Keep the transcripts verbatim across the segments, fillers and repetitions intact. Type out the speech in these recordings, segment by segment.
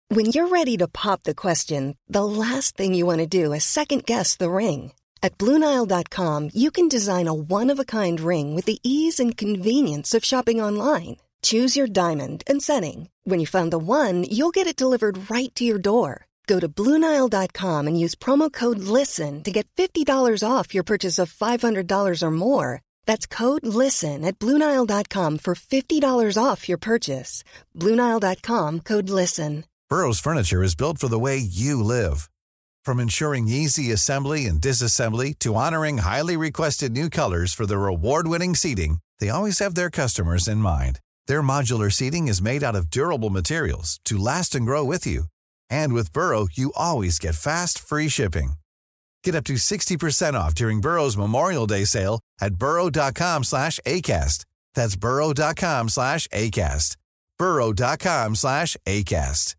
When you're ready to pop the question, the last thing you want to do is second-guess the ring. At Blue Nile dot com, you can design a one-of-a-kind ring with the ease and convenience of shopping online. Choose your diamond and setting. When you find the one, you'll get it delivered right to your door. Go to Blue Nile dot com and use promo code LISTEN to get fifty dollars off your purchase of five hundred dollars or more. That's code LISTEN at Blue Nile dot com for fifty dollars off your purchase. Blue Nile dot com, code LISTEN. Burrow's furniture is built for the way you live. From ensuring easy assembly and disassembly to honoring highly requested new colors for their award-winning seating, they always have their customers in mind. Their modular seating is made out of durable materials to last and grow with you. And with Burrow, you always get fast, free shipping. Get up to sixty percent off during Burrow's Memorial Day sale at burrow dot com slash acast. That's burrow dot com slash acast. burrow dot com slash acast.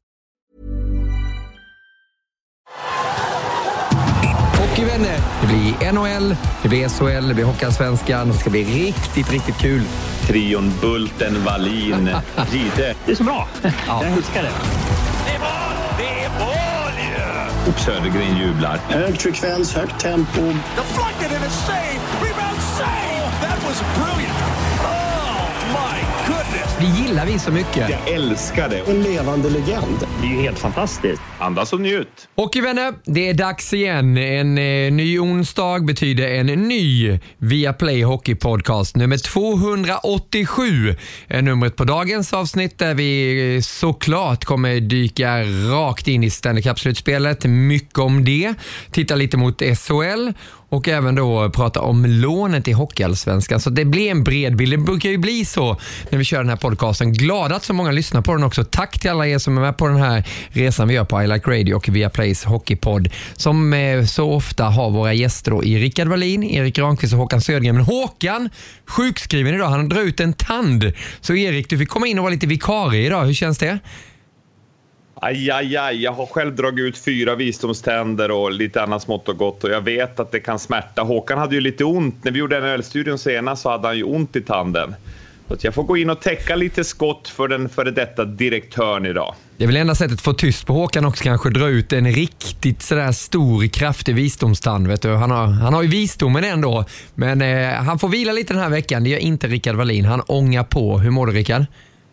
Hockeyvänner, det blir N H L, det blir S H L, det blir Hockeyallsvenskan. Det ska bli riktigt, riktigt kul. Trion Bulten, Wallin, Gide. Det är så bra. Ja. Jag älskar det. Det är mål! Det är mål ju! Och Södergren jublar. Hög frekvens, högt tempo. Deflected and a save! Rebound save! That was brilliant! Oh my goodness! Det gillar vi så mycket. Jag älskar det. En levande legend. Det är ju helt fantastiskt. Andas och njut. Hockeyvänner, det är dags igen. En eh, ny onsdag betyder en ny Viaplay Hockey-podcast. Nummer tvåhundraåttiosju är numret på dagens avsnitt där vi eh, såklart kommer dyka rakt in i Stanley Cup-slutspelet. Mycket om det. Titta lite mot S H L och även då prata om lånet i Hockeyallsvenskan. Så det blir en bred bild. Det brukar ju bli så när vi kör den här podcasten. Glad att så många lyssnar på den också. Tack till alla er som är med på den här resan vi gör på I Like Radio och Viaplays Hockeypodd, som eh, så ofta har våra gäster då i Rickard Wallin, Erik Granqvist och Håkan Södergren. Men Håkan, sjukskriven idag, han drar ut en tand. Så Erik, du fick komma in och vara lite vikarie idag. Hur känns det? Aj, aj, aj. Jag har själv dragit ut fyra visdomständer och lite annat smått och gott. Och jag vet att det kan smärta. Håkan hade ju lite ont. När vi gjorde N H L-studion senast så hade han ju ont i tanden. Så att jag får gå in och täcka lite skott för den före detta direktören idag. Det är väl enda sättet att få tyst på Håkan också, kanske dra ut en riktigt sådär stor, kraftig visdomstand. Vet du? Han, har, han har ju visdomen ändå. Men eh, han får vila lite den här veckan. Det gör inte Rickard Wallin. Han ångar på. Hur mår du, Rickard?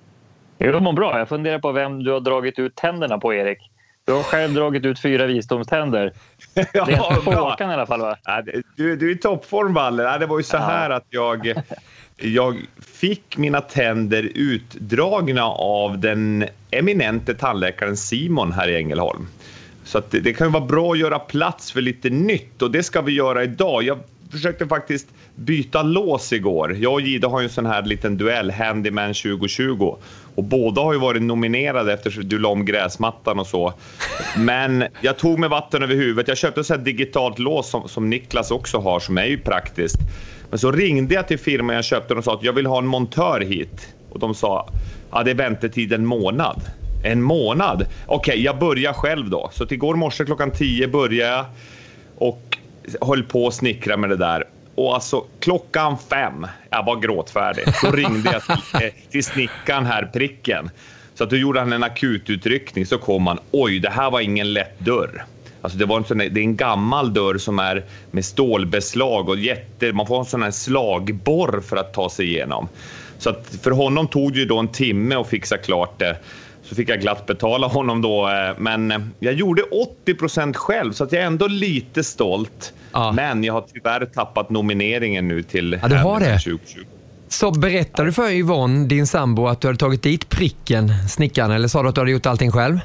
Jo, mår bra. Jag funderar på vem du har dragit ut tänderna på, Erik. Du har själv dragit ut fyra visdomständer. Det är ja, på Håkan i alla fall, va? Ja, du, du är i toppform, Valle. Ja, det var ju så här att jag, jag fick mina tänder utdragna av den eminente tandläkaren Simon här i Ängelholm. Så att det, det kan ju vara bra att göra plats för lite nytt, och det ska vi göra idag. Jag försökte faktiskt byta lås igår. Jag och Gida har ju en sån här liten duell, Handyman tjugo tjugo. Och båda har ju varit nominerade eftersom du la om gräsmattan och så. Men jag tog med vatten över huvudet. Jag köpte så här digitalt lås som, som Niklas också har, som är ju praktiskt. Men så ringde jag till firman jag köpte och sa att jag vill ha en montör hit. Och de sa, ja, det är väntetid en månad. En månad? Okej, okay, jag börjar själv då. Så till igår morse klockan tio började jag och höll på att snickra med det där. Och alltså klockan fem, jag var gråtfärdig. Då ringde jag till, till snickaren här, pricken. Så att då gjorde han en akututryckning. Så kom han, oj, det här var ingen lätt dörr. Alltså det, var en sån, det är en gammal dörr som är med stålbeslag och jätte, man får en sån här slagborr för att ta sig igenom. Så att för honom tog det ju då en timme att fixa klart det. Så fick jag glatt betala honom då. Men jag gjorde åttio procent själv, så att jag är ändå lite stolt. Ja. Men jag har tyvärr tappat nomineringen nu till ja, du har det. tjugo tjugo. Så berättade du för Yvonne, din sambo, att du hade tagit dit pricken, snickaren, eller sa du att du hade gjort allting själv?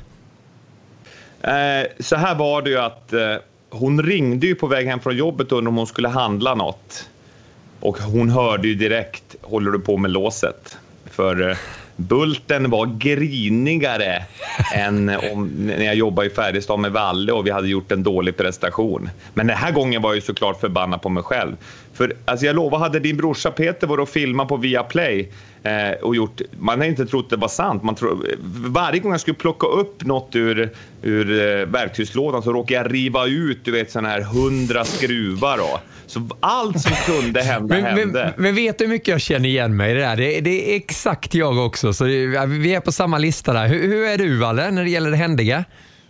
Eh, så här var det ju att eh, hon ringde ju på väg hem från jobbet och om hon skulle handla något. Och hon hörde ju direkt, håller du på med låset? För eh, Bulten var grinigare än om, när jag jobbade i Färjestad med Valle och vi hade gjort en dålig prestation. Men den här gången var jag ju såklart förbannad på mig själv. För alltså jag lovar, hade din brorsa Peter varit och filmat på Viaplay eh, och gjort, man har inte trott det var sant. Man tror, varje gång jag skulle plocka upp något ur, ur eh, verktygslådan så råkade jag riva ut, du vet, sån här hundra skruvar då. Så allt som kunde hända men, hände. Men, men vet du hur mycket jag känner igen mig i det där? Det, det är exakt jag också. Så det, vi är på samma lista där. Hur, hur är du, Valle, när det gäller det händiga?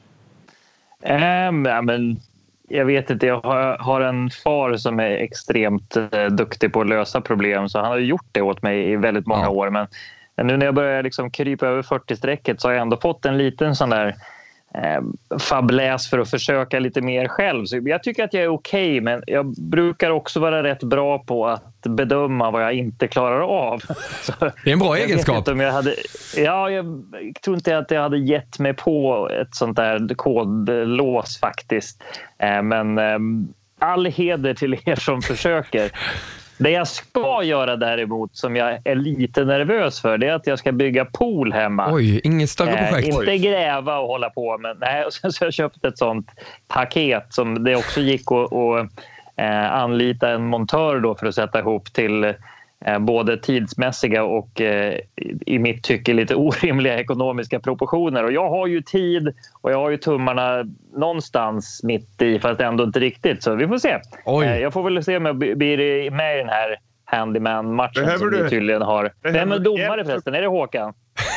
Um, ja, men jag vet inte, jag har, har en far som är extremt uh, duktig på att lösa problem, så han har gjort det åt mig i väldigt många ja. år. Men nu när jag börjar liksom krypa över fyrtio-strecket så har jag ändå fått en liten sån där eh, fabläs för att försöka lite mer själv. Så jag tycker att jag är okej, okay, men jag brukar också vara rätt bra på att bedöma vad jag inte klarar av. Så det är en bra egenskap. Jag hade, ja, jag tror inte att jag hade gett mig på ett sånt där kodlås faktiskt. Eh, men eh, all heder till er som försöker. Det jag ska göra däremot, som jag är lite nervös för, det är att jag ska bygga pool hemma. Oj, inget större projekt. Eh, inte gräva och hålla på, men nej, och sen så har jag köpt ett sånt paket som det också gick att, att eh, anlita en montör då för att sätta ihop till eh, både tidsmässiga och eh, i mitt tycke lite orimliga ekonomiska proportioner. Och jag har ju tid och jag har ju tummarna någonstans mitt i, fast ändå inte riktigt. Så vi får se. Eh, jag får väl se om jag blir med i den här handyman-matchen behöver som du? vi tydligen har. Vem är domare förresten? Är det Håkan?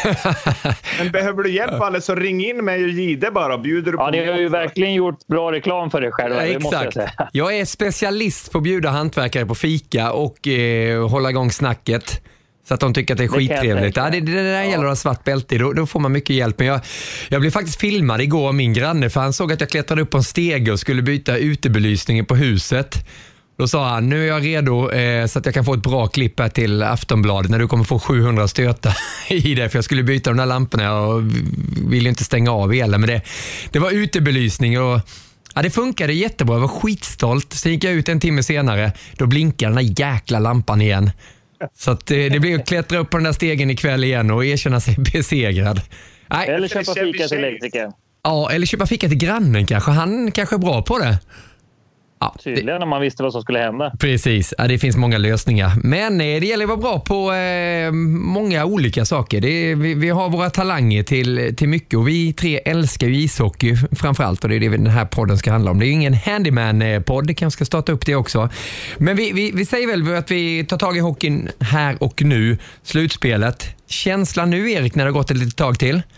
Men behöver du hjälp, Valle, så ring in mig och Gide bara. Bjuder du på. Ja, ni har ju verkligen gjort bra reklam för det själva. Ja, det exakt. måste jag säga. Jag är specialist på att bjuda hantverkare på fika och eh, hålla igång snacket. Så att de tycker att det är skittrevligt. Ja, det, det där ja. gäller att ha svart bälte. Då, då får man mycket hjälp. Men jag, jag blev faktiskt filmad igår av min granne. För han såg att jag klättrade upp på en stege och skulle byta utebelysningen på huset. Då sa han, nu är jag redo eh, så att jag kan få ett bra klipp här till Aftonbladet när du kommer få sjuhundra stötar i det. För jag skulle byta de där lamporna och ville inte stänga av elen. Men det, det var utebelysning och ja, det funkade jättebra. Jag var skitstolt. Sen gick jag ut en timme senare. Då blinkade den där jäkla lampan igen. Så att, eh, det blev att klättra upp på den där stegen ikväll igen och erkänna sig besegrad. Nej. Eller köpa fika till elektriker. Ja, eller köpa fika till grannen kanske. Han kanske är bra på det. Ja, tydligen när man visste vad som skulle hända. Precis, ja, det finns många lösningar. Men eh, det gäller att vara bra på eh, många olika saker. Det är, vi, vi har våra talanger till, till mycket och vi tre älskar ju ishockey framförallt och det är det den här podden ska handla om. Det är ju ingen handyman-podd, det kanske ska starta upp det också. Men vi, vi, vi säger väl att vi tar tag i hockeyn här och nu, slutspelet. Känslan nu, Erik, när det har gått ett litet tag till?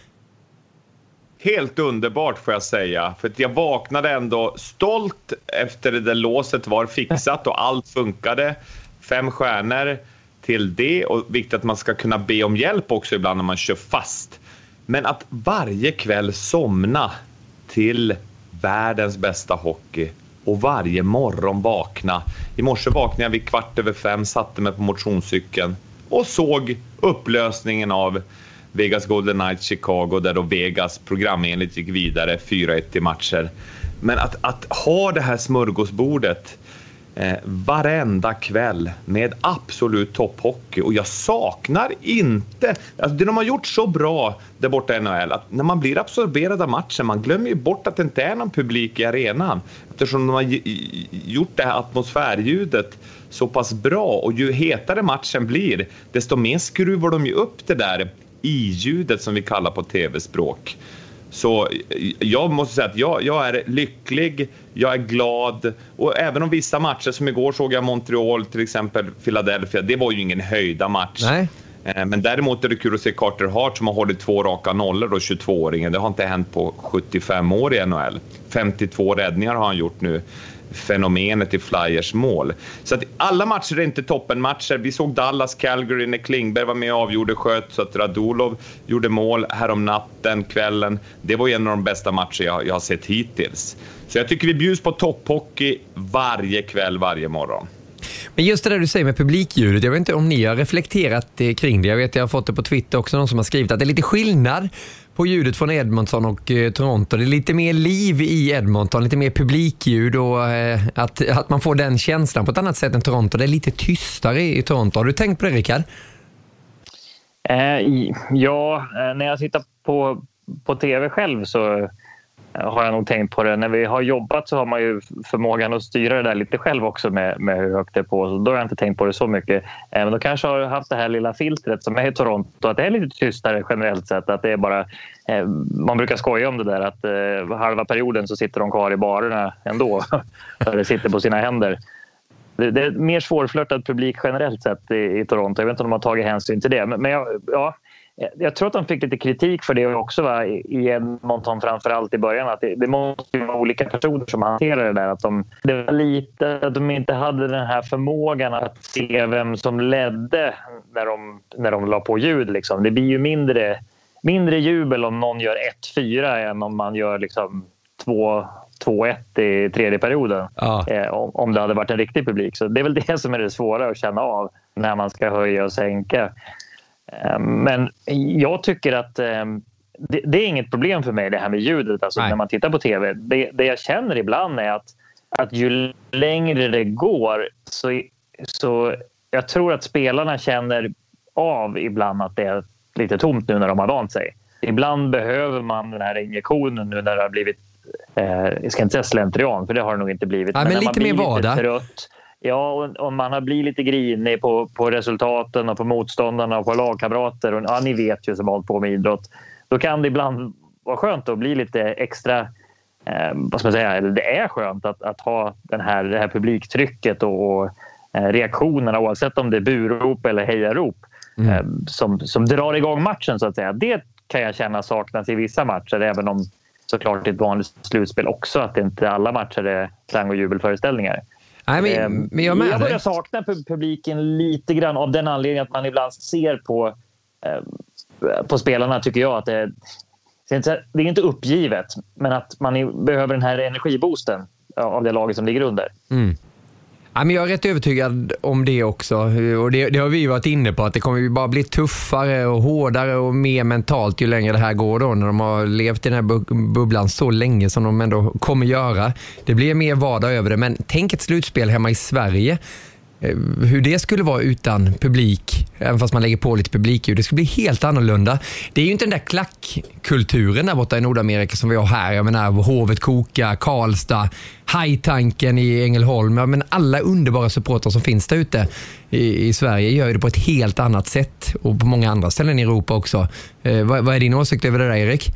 Helt underbart får jag säga, för att jag vaknade ändå stolt efter det där låset var fixat och allt funkade. Fem stjärnor till det, och viktigt att man ska kunna be om hjälp också ibland när man kör fast. Men att varje kväll somna till världens bästa hockey och varje morgon vakna. I morse vaknade jag vid kvart över fem, satte mig på motionscykeln och såg upplösningen av Vegas Golden Knights Chicago, där då Vegas programenligt gick vidare fyra ett i matcher. Men att, att ha det här smörgåsbordet eh, varenda kväll med absolut topphockey, och jag saknar inte, alltså det de har gjort så bra där borta i N H L, att när man blir absorberad av matchen, man glömmer ju bort att det inte är någon publik i arenan, eftersom de har gjort det här atmosfärljudet så pass bra, och ju hetare matchen blir, desto mer skruvar de ju upp det där i-ljudet som vi kallar på tv-språk. Så jag måste säga att jag, jag är lycklig, jag är glad, och även om vissa matcher som igår såg jag Montreal till exempel, Philadelphia, det var ju ingen höjda match. Nej. Men däremot är det kul att se Carter Hart som har hållit två raka nollor då, tjugotvååringen. Det har inte hänt på sjuttiofem år i N H L. femtiotvå räddningar har han gjort nu. Fenomenet i Flyers mål. Så att alla matcher är inte toppenmatcher. Vi såg Dallas Calgary när Klingberg var med och avgjorde, sköt så att Radulov gjorde mål här om natten, kvällen. Det var en av de bästa matcher jag, jag har sett hittills. Så jag tycker vi bjuds på topphockey varje kväll, varje morgon. Men just det där du säger med publikljudet, jag vet inte om ni har reflekterat kring det. Jag vet, jag har fått det på Twitter också, någon som har skrivit att det är lite skillnad på ljudet från Edmonton och eh, Toronto. Det är lite mer liv i Edmonton, lite mer publikljud, och eh, att, att man får den känslan på ett annat sätt än Toronto. Det är lite tystare i Toronto. Har du tänkt på det, Rickard? Eh, ja, när jag tittar på, på tv själv så har jag nog tänkt på det. När vi har jobbat så har man ju förmågan att styra det där lite själv också med, med hur högt det är på. Så då har jag inte tänkt på det så mycket. Men då kanske har jag haft det här lilla filtret som är i Toronto. Att det är lite tystare generellt sett. Att det är bara, man brukar skoja om det där att halva perioden så sitter de kvar i barerna ändå. Eller sitter på sina händer. Det är mer svårflörtad publik generellt sett i, i Toronto. Jag vet inte om de har tagit hänsyn till det. Men, men jag, ja, jag tror att de fick lite kritik för det också, va? I Edmonton framförallt i början. Att det, det måste vara olika personer som hanterar det där. Att de, det var lite att de inte hade den här förmågan att se vem som ledde när de, när de la på ljud. Liksom. Det blir ju mindre, mindre jubel om någon gör ett fyra än om man gör liksom två två ett i tredje perioden. Ja. Eh, om, om det hade varit en riktig publik. Så det är väl det som är det svåra att känna av när man ska höja och sänka. Eh, men jag tycker att eh, det, det är inget problem för mig det här med ljudet. Alltså när man tittar på tv. Det, det jag känner ibland är att, att ju längre det går så, så jag tror att spelarna känner av ibland att det är lite tomt nu när de har vant sig. Ibland behöver man den här injektionen nu när det har blivit jag ska inte säga slentrian, för det har det nog inte blivit. Ja, men, men lite mer vardag. Trött, ja, och, och man har blivit lite grinig på, på resultaten och på motståndarna och på lagkamrater. Och, ja, ni vet ju som har hållit på med idrott. Då kan det ibland vara skönt att bli lite extra, eh, vad ska man säga, eller det är skönt att, att ha den här, det här publiktrycket och, och eh, reaktionerna, oavsett om det är burop eller hejarop, mm. eh, som, som drar igång matchen så att säga. Det kan jag känna saknas i vissa matcher, även om såklart i ett vanligt slutspel också, att det inte alla matcher är klang- och jubelföreställningar. Nej, men, men jag, jag börjar sakna publiken lite grann av den anledningen att man ibland ser på, eh, på spelarna, tycker jag, att det, det är inte uppgivet, men att man behöver den här energiboosten av det laget som ligger under. Mm. Ja, men jag är rätt övertygad om det också, och det, det har vi varit inne på, att det kommer ju bara bli tuffare och hårdare och mer mentalt ju längre det här går då, när de har levt i den här bubblan så länge som de ändå kommer göra. Det blir mer vardag över det, men tänk ett slutspel hemma i Sverige, hur det skulle vara utan publik, även fast man lägger på lite publik, det skulle bli helt annorlunda. Det är ju inte den där klackkulturen där borta i Nordamerika som vi har här. Jag menar, Hovet Koka, Karlstad, Hajtanken i Ängelholm, men alla underbara supportrar som finns där ute i, i Sverige gör det på ett helt annat sätt, och på många andra ställen i Europa också. Eh, vad, vad är din åsikt över det där, Erik?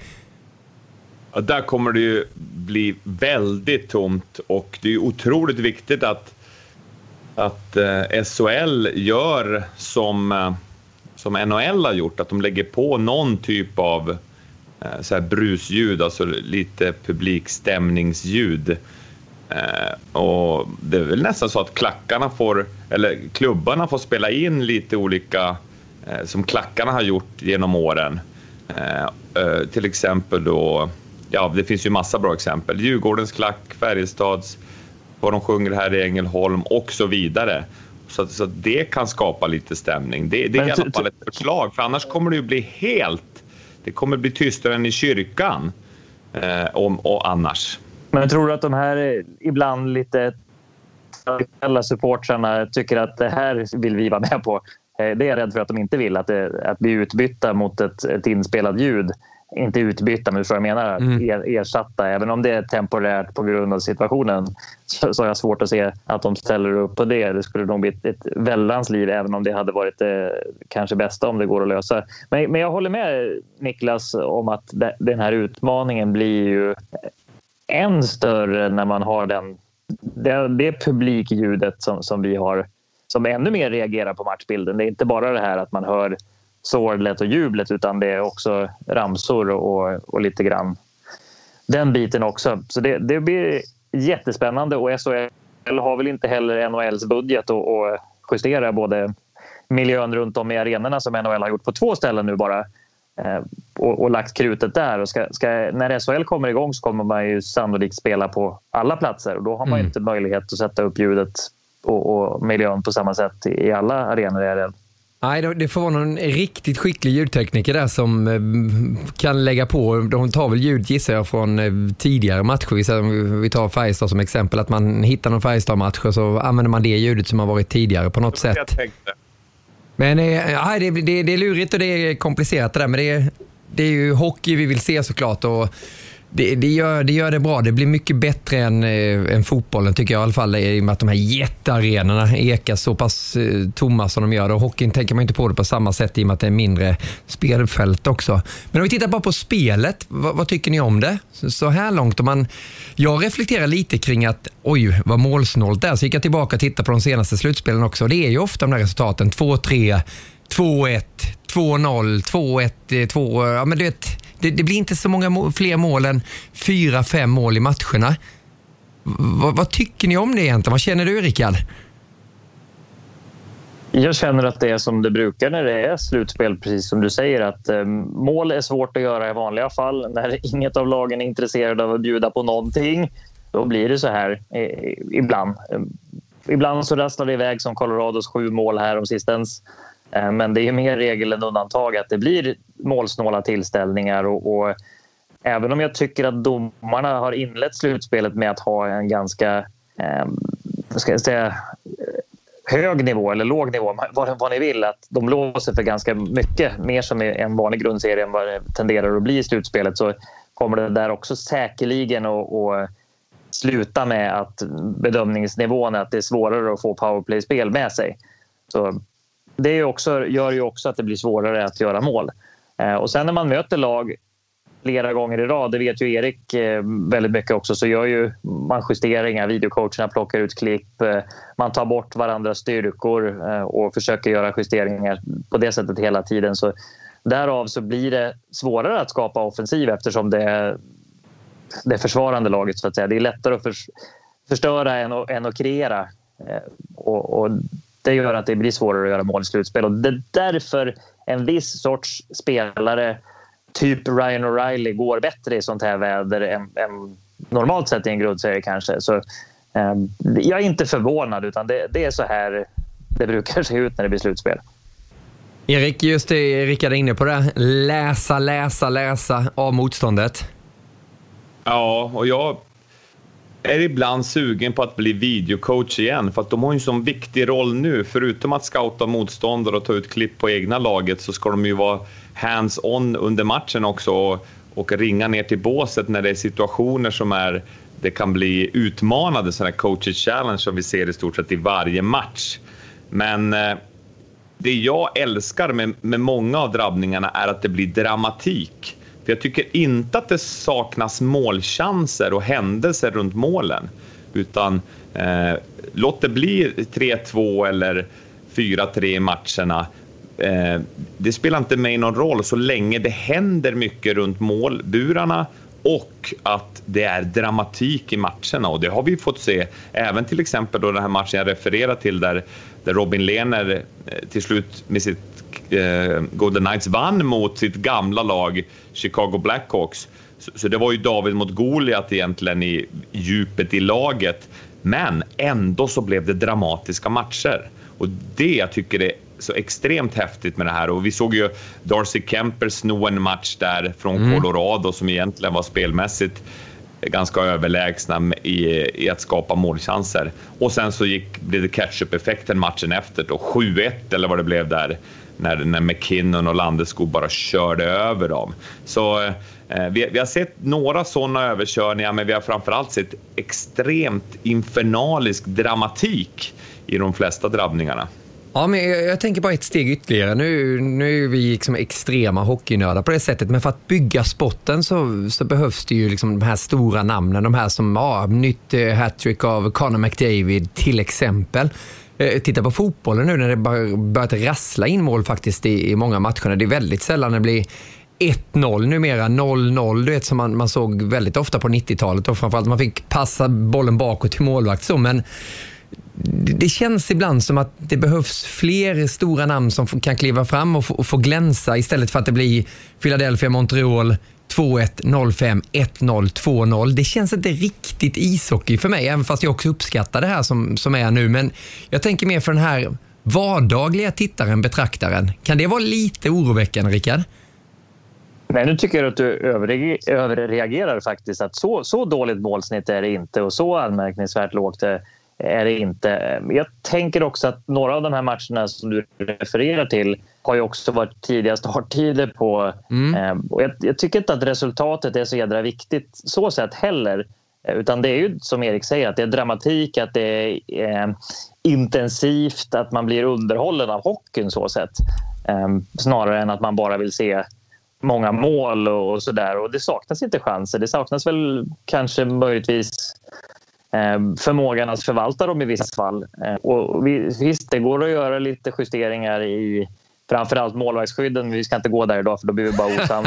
Ja, där kommer det ju bli väldigt tomt, och det är ju otroligt viktigt att att eh, S H L gör som, eh, som N H L har gjort, att de lägger på någon typ av eh, så här brusljud, alltså lite publikstämningsljud. Eh, och det är väl nästan så att klackarna får, eller klubbarna får spela in lite olika eh, som klackarna har gjort genom åren. Eh, eh, till exempel då, ja, det finns ju massa bra exempel. Djurgårdens klack, Färjestads, vad de sjunger här i Ängelholm och så vidare. Så, så det kan skapa lite stämning. Det, det är i alla fall ett förslag, för annars kommer det ju bli helt, det kommer bli tystare än i kyrkan eh, om, och annars. Men tror du att de här ibland lite alla supportrarna tycker att det här vill vi vara med på? Det är jag rädd för att de inte vill, att, det, att bli utbytta mot ett, ett inspelat ljud. Inte utbytta, men så jag menar mm. er, ersatta, även om det är temporärt på grund av situationen, så, så har jag svårt att se att de ställer upp på det. Det skulle nog bli ett, ett väldans liv, även om det hade varit det kanske bästa om det går att lösa. Men, men jag håller med Niklas om att det, den här utmaningen blir ju än större när man har den, det, det publikljudet som, som vi har, som ännu mer reagerar på matchbilden. Det är inte bara det här att man hör sorglet och jublet, utan det är också ramsor och, och lite grann den biten också. Så det, det blir jättespännande, och S H L har väl inte heller N H L:s budget att, att justera både miljön runt om i arenorna som N H L har gjort på två ställen nu bara, och, och lagt krutet där. Och ska, ska, när S H L kommer igång så kommer man ju sannolikt spela på alla platser, och då har man mm. inte möjlighet att sätta upp ljudet och, och miljön på samma sätt i alla arenor i R L. Nej, det får vara någon riktigt skicklig ljudtekniker där som kan lägga på. De tar väl ljud, gissar jag, från tidigare matcher. Vi tar Färjestad som exempel, att man hittar någon Färjestad-match och så använder man det ljudet som har varit tidigare på något sätt. Men ja, det, det, det är lurigt och det är komplicerat det där, men det är, det är ju hockey vi vill se såklart, och Det, det, gör, det gör det bra. Det blir mycket bättre än, eh, än fotbollen tycker jag i alla fall, i och med att de här jättearenorna ekar så pass eh, tomma som de gör. Och hockeyn tänker man inte på det på samma sätt i och med att det är mindre spelfält också. Men om vi tittar bara på spelet, vad, vad tycker ni om det? Så, så här långt, om man, jag reflekterar lite kring att oj, vad målsnålt det är. Så gick jag tillbaka och tittade på de senaste slutspelen också. Det är ju ofta de här resultaten två tre, två ett, två noll, två ett, två, ja men du vet, Det, det blir inte så många må- fler mål än fyra, fem mål i matcherna. V- vad tycker ni om det egentligen? Vad känner du, Rickard? Jag känner att det är som det brukar när det är slutspel, precis som du säger, att eh, mål är svårt att göra i vanliga fall. När inget av lagen är intresserad av att bjuda på någonting, då blir det så här eh, ibland. Eh, ibland så rasslar det iväg som Colorados sju mål här om sistens. Men det är mer regel än undantag att det blir målsnåla tillställningar, och, och även om jag tycker att domarna har inlett slutspelet med att ha en ganska eh, ska jag säga, hög nivå eller låg nivå, vad, vad ni vill, att de låser för ganska mycket mer som en vanlig grundserie än vad det tenderar att bli i slutspelet, så kommer det där också säkerligen att, att sluta med att bedömningsnivån är att det är svårare att få powerplay-spel med sig. Så det är också, gör ju också att det blir svårare att göra mål. Eh, och sen när man möter lag flera gånger i rad, det vet ju Erik eh, väldigt mycket också, så gör ju man justeringar, videocoacherna plockar ut klipp, eh, man tar bort varandras styrkor eh, och försöker göra justeringar på det sättet hela tiden. Så därav så blir det svårare att skapa offensiv, eftersom det är det försvarande laget, så att säga. Det är lättare att för, förstöra än att, än att kreera. Eh, och, och det gör att det blir svårare att göra mål i slutspel. Och det är därför en viss sorts spelare, typ Ryan O'Reilly, går bättre i sånt här väder än, än normalt sett i en grundserie kanske. Så eh, jag är inte förvånad, utan det, det är så här det brukar se ut när det blir slutspel. Erik, just det, Rickard är inne på det. Läsa, läsa, läsa av motståndet. Ja, och jag är ibland sugen på att bli videocoach igen, för att de har en sån viktig roll nu. Förutom att scouta motståndare och ta ut klipp på egna laget, så ska de ju vara hands-on under matchen också, och, och ringa ner till båset när det är situationer som är, det kan bli utmanande, sådana här coaches challenge som vi ser i stort sett i varje match. Men eh, det jag älskar med, med många av drabbningarna är att det blir dramatik. För jag tycker inte att det saknas målchanser och händelser runt målen. Utan eh, låt det bli tre två eller fyra tre i matcherna. Eh, det spelar inte mig någon roll så länge det händer mycket runt målburarna och att det är dramatik i matcherna. Och det har vi fått se även till exempel då den här matchen jag refererar till, där, där Robin Lehner eh, till slut med sitt Golden Knights vann mot sitt gamla lag Chicago Blackhawks. Så, så det var ju David mot Goliat egentligen i djupet i laget, men ändå så blev det dramatiska matcher, och det jag tycker är så extremt häftigt med det här. Och vi såg ju Darcy Kemper sno en match där från mm. Colorado som egentligen var spelmässigt ganska överlägsna i, i att skapa målchanser, och sen så gick, blev det catch-up-effekten matchen efter då, sju ett eller vad det blev där, när, när McKinnon och Landeskog bara körde över dem. Så eh, vi, vi har sett några sådana överkörningar, men vi har framförallt sett extremt infernalisk dramatik i de flesta drabbningarna. Ja, men jag, jag tänker bara ett steg ytterligare. Nu, nu är vi liksom extrema hockeynördar på det sättet, men för att bygga spotten så, så behövs det ju liksom de här stora namnen, de här som ja, nytt eh, hattrick av Connor McDavid till exempel. Eh, titta på fotbollen nu när det bara börjat rassla in mål faktiskt i, i många matcher. Det är väldigt sällan det blir ett noll numera, noll noll, du vet, som man, man såg väldigt ofta på nittiotalet, och framförallt man fick passa bollen bakåt till målvakt så, men det känns ibland som att det behövs fler stora namn som kan kliva fram och få, och få glänsa, istället för att det blir Philadelphia, Montreal två ett, noll fem, ett noll, två noll. Det känns inte riktigt ishockey för mig, även fast jag också uppskattar det här som, som är nu. Men jag tänker mer för den här vardagliga tittaren, betraktaren. Kan det vara lite oroväckande, Rickard? Nej, nu tycker jag att du överreagerar faktiskt. Att så, så dåligt målsnitt är det inte, och så anmärkningsvärt lågt är är det inte. Jag tänker också att några av de här matcherna som du refererar till har ju också varit tidiga starttider på. Mm. Och jag, jag tycker inte att resultatet är så jädra viktigt så sätt heller. Utan det är ju som Erik säger, att det är dramatik, att det är eh, intensivt, att man blir underhållen av hockeyn så sätt. Eh, snarare än att man bara vill se många mål och, och sådär. Och det saknas inte chanser. Det saknas väl kanske möjligtvis eh, förmågan att förvalta dem i vissa fall. Eh, och visst, det går att göra lite justeringar i framförallt målvaktsskydden. Vi ska inte gå där idag för då blir vi bara osams.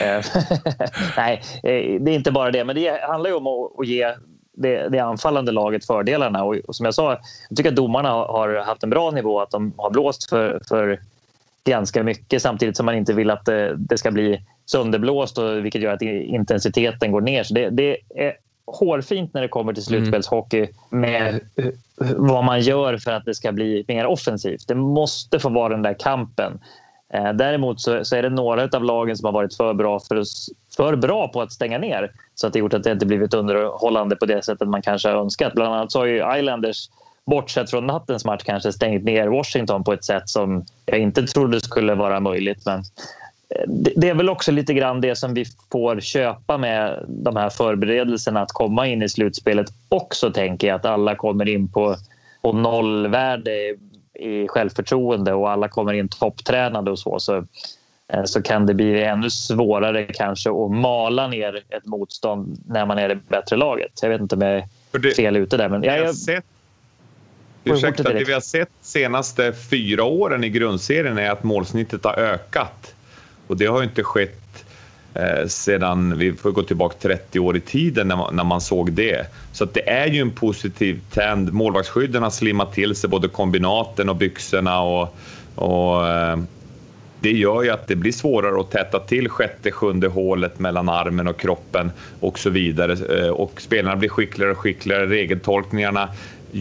Nej, det är inte bara det. Men det handlar ju om att ge det, det anfallande laget fördelarna. Och, och som jag sa, jag tycker att domarna har, har haft en bra nivå. Att de har blåst för, för ganska mycket samtidigt som man inte vill att det, det ska bli sönderblåst. Och, vilket gör att intensiteten går ner. Så det, det är hårfint när det kommer till slutspelshockey med vad man gör för att det ska bli mer offensivt. Det måste få vara den där kampen. Eh, däremot så, så är det några av lagen som har varit för bra, för, för bra på att stänga ner så att det gjort att det inte blivit underhållande på det sättet man kanske har önskat. Bland annat så har ju Islanders bortsett från nattens match kanske stängt ner Washington på ett sätt som jag inte trodde skulle vara möjligt, men det är väl också lite grann det som vi får köpa med de här förberedelserna att komma in i slutspelet också, tänker jag, att alla kommer in på, på nollvärde i självförtroende och alla kommer in topptränade och så, så så kan det bli ännu svårare kanske att mala ner ett motstånd när man är det bättre laget. Jag vet inte om jag är fel ute där, men jag, jag, sett, ursäkta, det vi har sett senaste fyra åren i grundserien är att målsnittet har ökat. Och det har ju inte skett eh, sedan, vi får gå tillbaka trettio år i tiden när man, när man såg det. Så att det är ju en positiv trend. Målvaktsskydden har slimmat till sig, både kombinaten och byxorna. Och, och eh, det gör ju att det blir svårare att täta till sjätte, sjunde hålet mellan armen och kroppen och så vidare. Eh, och spelarna blir skickligare och skickligare. Regeltolkningarna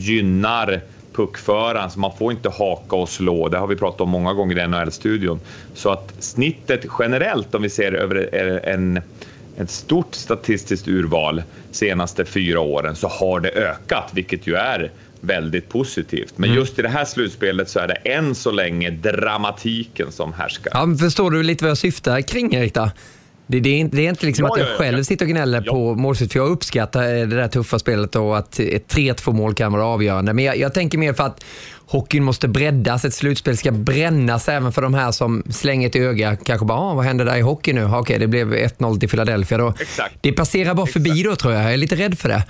gynnar puckföraren, så man får inte haka och slå. Det har vi pratat om många gånger i N H L-studion. Så att snittet generellt, om vi ser över en, ett stort statistiskt urval senaste fyra åren, så har det ökat, vilket ju är väldigt positivt. Men just i det här slutspelet så är det än så länge dramatiken som härskar. Ja, förstår du lite vad jag syftar kring, Erik, då? Det, det, är inte, det är inte liksom ja, att jag ja, ja, själv sitter och gnäller ja. på målskytt, för jag uppskattar det där tuffa spelet och att ett tre två mål kan vara avgörande. Men jag, jag tänker mer för att hockeyn måste breddas, ett slutspel ska brännas även för de här som slänger ett öga. Kanske bara, ah, vad händer där i hockey nu? Okej, okay, det blev ett noll till Philadelphia då. Exakt. Det passerar bara Exakt. förbi då, tror jag. Jag är lite rädd för det.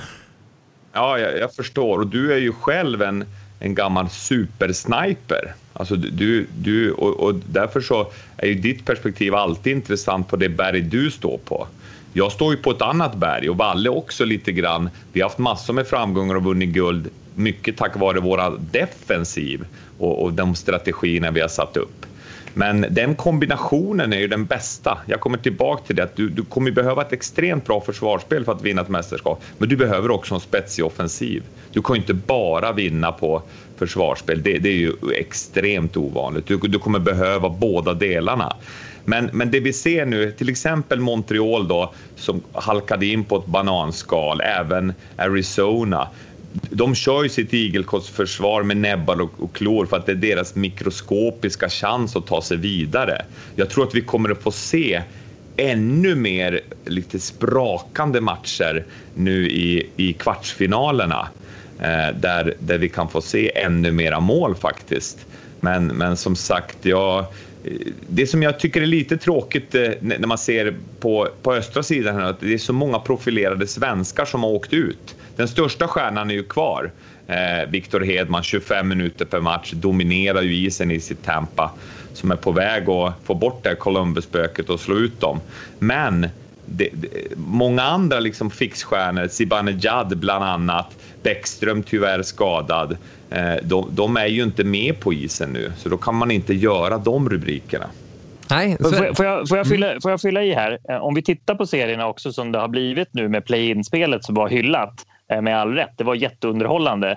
Ja, jag, jag förstår. Och du är ju själv en, en gammal supersniper. Alltså du, du, och, och därför så är ju ditt perspektiv alltid intressant på det berg du står på. Jag står ju på ett annat berg, och Valle också lite grann. Vi har haft massor med framgångar och vunnit guld, mycket tack vare våra defensiv och, och de strategierna vi har satt upp. Men den kombinationen är ju den bästa. Jag kommer tillbaka till det att du, du kommer behöva ett extremt bra försvarsspel för att vinna ett mästerskap. Men du behöver också en spetsig offensiv. Du kan ju inte bara vinna på försvarsspel. Det, det är ju extremt ovanligt. Du, du kommer behöva båda delarna. Men, men det vi ser nu, till exempel Montreal då, som halkade in på ett bananskal, även Arizona. De kör ju sitt igelkottsförsvar med näbbar och, och klor för att det är deras mikroskopiska chans att ta sig vidare. Jag tror att vi kommer att få se ännu mer lite sprakande matcher nu i, i kvartsfinalerna. Eh, där, där vi kan få se ännu mera mål faktiskt. Men, men som sagt, jag... Det som jag tycker är lite tråkigt när man ser på, på östra sidan här, att det är så många profilerade svenskar som har åkt ut. Den största stjärnan är ju kvar. Eh, Victor Hedman, tjugofem minuter per match, dominerar ju isen i sitt Tampa, som är på väg att få bort det här Columbus-spöket och slå ut dem. Men det, det, många andra liksom fixstjärnor, Zibanejad bland annat, Bäckström tyvärr skadad, eh, de, de är ju inte med på isen nu, så då kan man inte göra de rubrikerna. Nej, så... får, jag, får, jag, får, jag fylla, får jag fylla i här? Om vi tittar på serierna också som det har blivit nu med play-in-spelet som var hyllat med all rätt. Det var jätteunderhållande.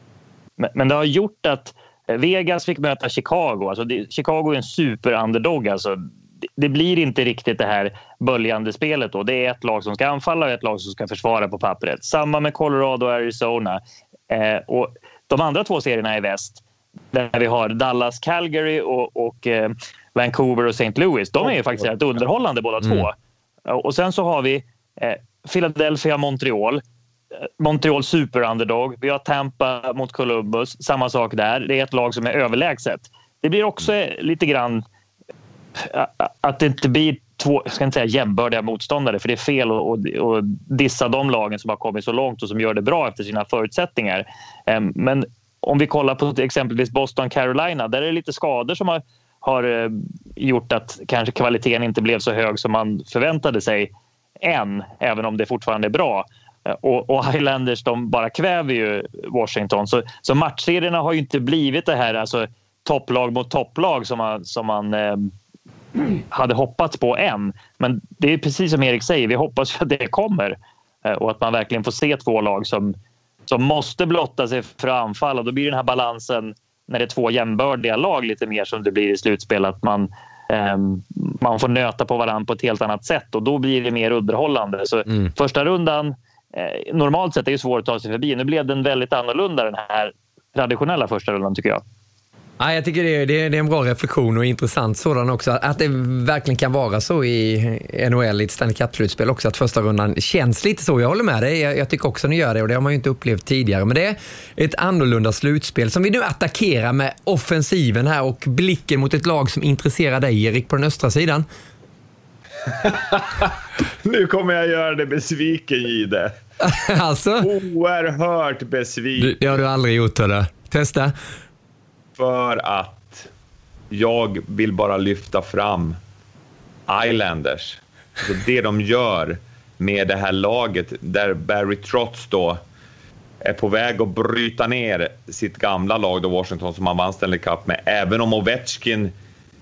Men, men det har gjort att Vegas fick möta Chicago. Alltså det, Chicago är en super-underdog. Alltså det, det blir inte riktigt det här böljande spelet då. Det är ett lag som ska anfalla och ett lag som ska försvara på pappret. Samma med Colorado och Arizona. Eh, och de andra två serierna i väst, där vi har Dallas, Calgary och, och eh, Vancouver och Saint Louis, de är ju faktiskt rätt underhållande båda mm. två. Och sen så har vi eh, Philadelphia, Montreal. Montreal super-underdog. Vi har Tampa mot Columbus. Samma sak där. Det är ett lag som är överlägset. Det blir också lite grann att det inte blir två, jag ska inte säga jämbördiga motståndare, för det är fel att, att dissa de lagen som har kommit så långt och som gör det bra efter sina förutsättningar. Men om vi kollar på exempelvis Boston, Carolina, där är det lite skador som har, har gjort att kanske kvaliteten inte blev så hög som man förväntade sig än, även om det fortfarande är bra. Och, och Highlanders, de bara kväver ju Washington. Så, så matchserierna har ju inte blivit det här alltså, topplag mot topplag som man, som man eh, hade hoppats på än. Men det är precis som Erik säger, vi hoppas att det kommer. Eh, och att man verkligen får se två lag som, som måste blotta sig för att anfalla. Då blir den här balansen, när det är två jämbördiga lag, lite mer som det blir i slutspel, att man, eh, man får nöta på varandra på ett helt annat sätt. Och då blir det mer underhållande. Så mm. första rundan, Eh, normalt sett är det svårt att ta sig förbi. Nu blev den väldigt annorlunda, den här traditionella första rundan, tycker jag. Ja, jag tycker det är, det, är, det är en bra reflektion och intressant sådan också. Att det verkligen kan vara så i N H L, i ett Stanley Cup-slutspel också, att första rundan känns lite så. Jag håller med dig. Jag, jag tycker också att ni gör det, och det har man ju inte upplevt tidigare. Men det är ett annorlunda slutspel som vi nu attackerar med offensiven här och blicken mot ett lag som intresserar dig, Erik, på den östra sidan. Nu kommer jag göra det besviken i det. Alltså? Oerhört besviken. Det har du aldrig gjort, eller? Testa. För att jag vill bara lyfta fram Islanders. Så det de gör med det här laget, där Barry Trotz då är på väg att bryta ner sitt gamla lag då, Washington, som han vann Stanley Cup med. Även om Ovechkin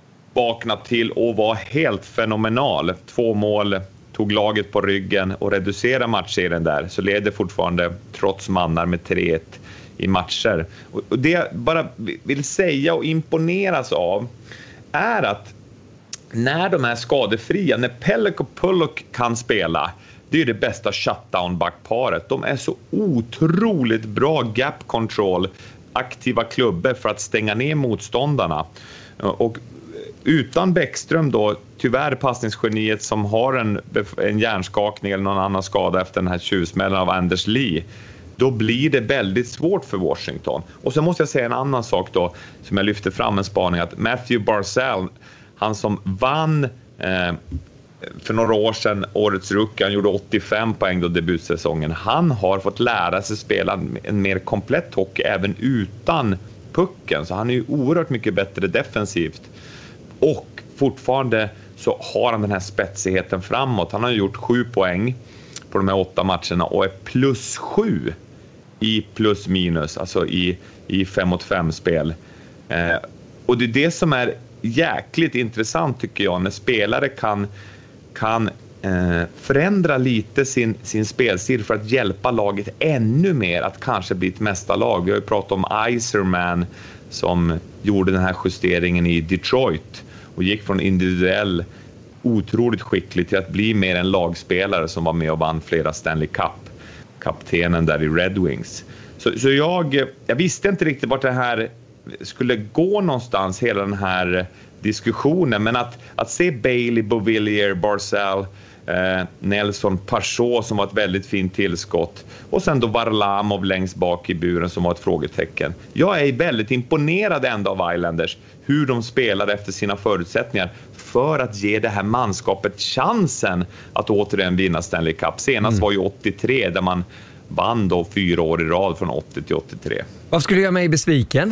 vaknat till och var helt fenomenal. Två mål, tog laget på ryggen och reducerade matchserien där. Så leder fortfarande trots mannar med tre ett i matcher. Och det jag bara vill säga och imponeras av är att när de är skadefria, när Pelech och Pulock kan spela, det är det bästa shutdown-backparet. De är så otroligt bra gap control, aktiva klubbar för att stänga ner motståndarna. Och utan Bäckström då, tyvärr passningsgeniet som har en, en hjärnskakning eller någon annan skada efter den här tjuvsmällen av Anders Lee, då blir det väldigt svårt för Washington. Och så måste jag säga en annan sak då, som jag lyfter fram en spaning, att Matthew Barzal, han som vann eh, för några år sedan årets rookie, han gjorde åttiofem poäng då debutsäsongen, han har fått lära sig spela en mer komplett hockey även utan pucken, så han är ju oerhört mycket bättre defensivt. Och fortfarande så har han den här spetsigheten framåt. Han har gjort sju poäng på de här åtta matcherna och är plus sju i plus minus, alltså i, i fem mot fem spel. Eh, och det är det som är jäkligt intressant, tycker jag, när spelare kan, kan eh, förändra lite sin, sin spelstil för att hjälpa laget ännu mer att kanske bli ett mästarlag. Vi har ju pratat om Iserman som gjorde den här justeringen i Detroit och gick från individuell otroligt skicklig till att bli mer en lagspelare som var med och vann flera Stanley Cup, kaptenen där i Red Wings. Så, så jag, jag visste inte riktigt vart det här skulle gå någonstans, hela den här diskussionen, men att, att se Bailey, Beauvillier, Barzal, eh, Nelson, Pachot som var ett väldigt fint tillskott, och sen då Varlamov längst bak i buren som var ett frågetecken. Jag är väldigt imponerad ändå av Islanders, hur de spelar efter sina förutsättningar för att ge det här manskapet chansen att återigen vinna Stanley Cup. Senast mm. var ju åttiotre, där man vann då fyra år i rad från åttio till åttiotre. Vad skulle göra mig besviken?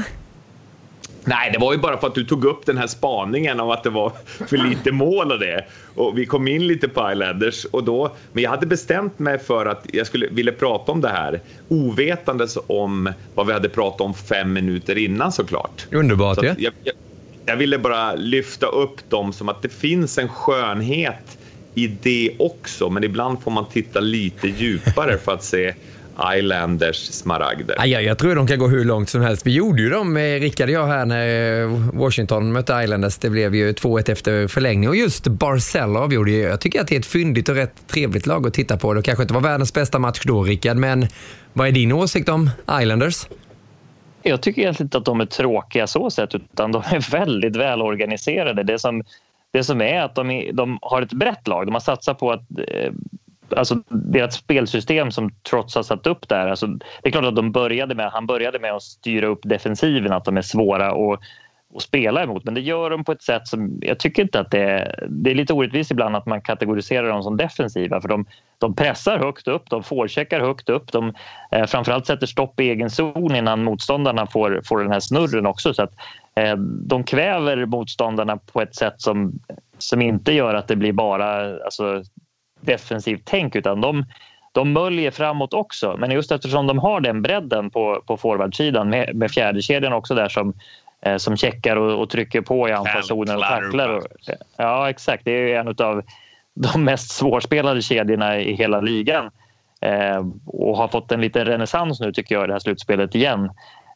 Nej, det var ju bara för att du tog upp den här spaningen om att det var för lite mål och det. Och vi kom in lite på Islanders och då, men jag hade bestämt mig för att jag skulle ville prata om det här ovetandes om vad vi hade pratat om fem minuter innan, såklart. Underbart, så ja. Jag, jag, jag ville bara lyfta upp dem som att det finns en skönhet i det också, men ibland får man titta lite djupare för att se Islanders smaragder. Ja, jag tror de kan gå hur långt som helst. Vi gjorde ju dem, Rickard och jag, här när Washington mötte Islanders. Det blev ju två ett efter förlängning. Och just Barzal avgjorde ju. Jag tycker att det är ett fyndigt och rätt trevligt lag att titta på. Det kanske inte var världens bästa match då, Rickard. Men vad är din åsikt om Islanders? Jag tycker egentligen inte att de är tråkiga så sätt, utan de är väldigt välorganiserade. Det som, det som är att de, är, de har ett brett lag. De har satsat på att eh, alltså deras spelsystem som trots har satt upp där. Alltså, det är klart att de började med, han började med att styra upp defensiven, att de är svåra att, att spela emot. Men det gör de på ett sätt som jag tycker inte att det är, det är lite orättvist ibland att man kategoriserar dem som defensiva. För de, de pressar högt upp, de forecheckar högt upp. De eh, framförallt sätter stopp i egen zon innan motståndarna får, får den här snurren också. Så att eh, de kväver motståndarna på ett sätt som, som inte gör att det blir bara... Alltså, defensivt tänk, utan de, de möljer framåt också. Men just eftersom de har den bredden på, på forwardsidan med, med fjärdekedjan också där som, eh, som checkar och, och trycker på i anfallszonen och tacklar. Och, ja, exakt. Det är ju en av de mest svårspelade kedjorna i hela ligan. Eh, och har fått en liten renässans nu tycker jag i det här slutspelet igen.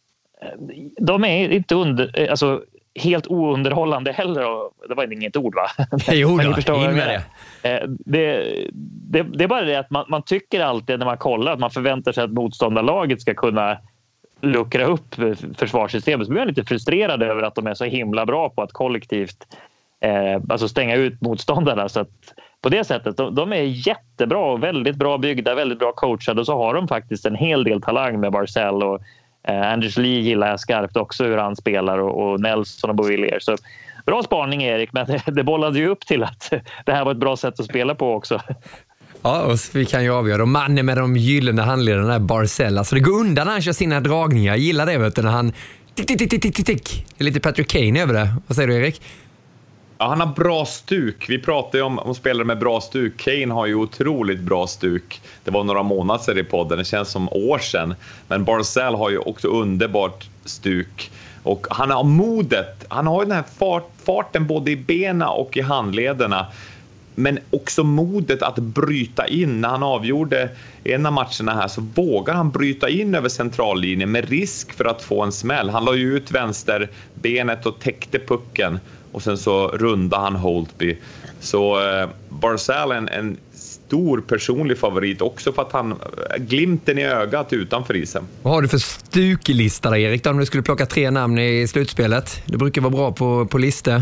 De är inte under... Alltså, helt ounderhållande heller. Det var inget ord, va? Jo, men då, ni förstår in med det. det. Det, det. Det är bara det att man, man tycker alltid när man kollar att man förväntar sig att motståndarlaget ska kunna luckra upp försvarssystemet. Så blir jag lite frustrerad över att de är så himla bra på att kollektivt eh, alltså stänga ut motståndarna. Så att på det sättet, de, de är jättebra och väldigt bra byggda, väldigt bra coachade, och så har de faktiskt en hel del talang med Barzal och Uh, Anders Lee gillar jag skarpt också hur han spelar, och, och Nelson och Bovillier. Så bra spaning, Erik, men det, det bollade ju upp till att det här var ett bra sätt att spela på också. Ja, och vi kan ju avgöra. Och mannen med de gyllene handledarna är Barzal. Alltså det går undan när han kör sina dragningar. Jag gillar det, vet du, när han tick, tick, tick, tick, tick, tick. Det är lite Patrick Kane över det. Vad säger du, Erik? Ja, han har bra stuk. Vi pratar ju om, om spelare med bra stuk. Kane har ju otroligt bra stuk. Det var några månader sedan i podden. Det känns som år sedan. Men Barzal har ju också underbart stuk. Och han har modet. Han har ju den här fart, farten både i bena och i handlederna. Men också modet att bryta in. När han avgjorde en av matcherna här så vågar han bryta in över centrallinjen med risk för att få en smäll. Han la ju ut vänsterbenet och täckte pucken. Och sen så rundade han Holtby. Så eh, Barzal är en, en stor personlig favorit också för att han glimten i ögat utanför isen. Vad har du för stuklista där, Erik, om du skulle plocka tre namn i slutspelet? Det brukar vara bra på, på listor.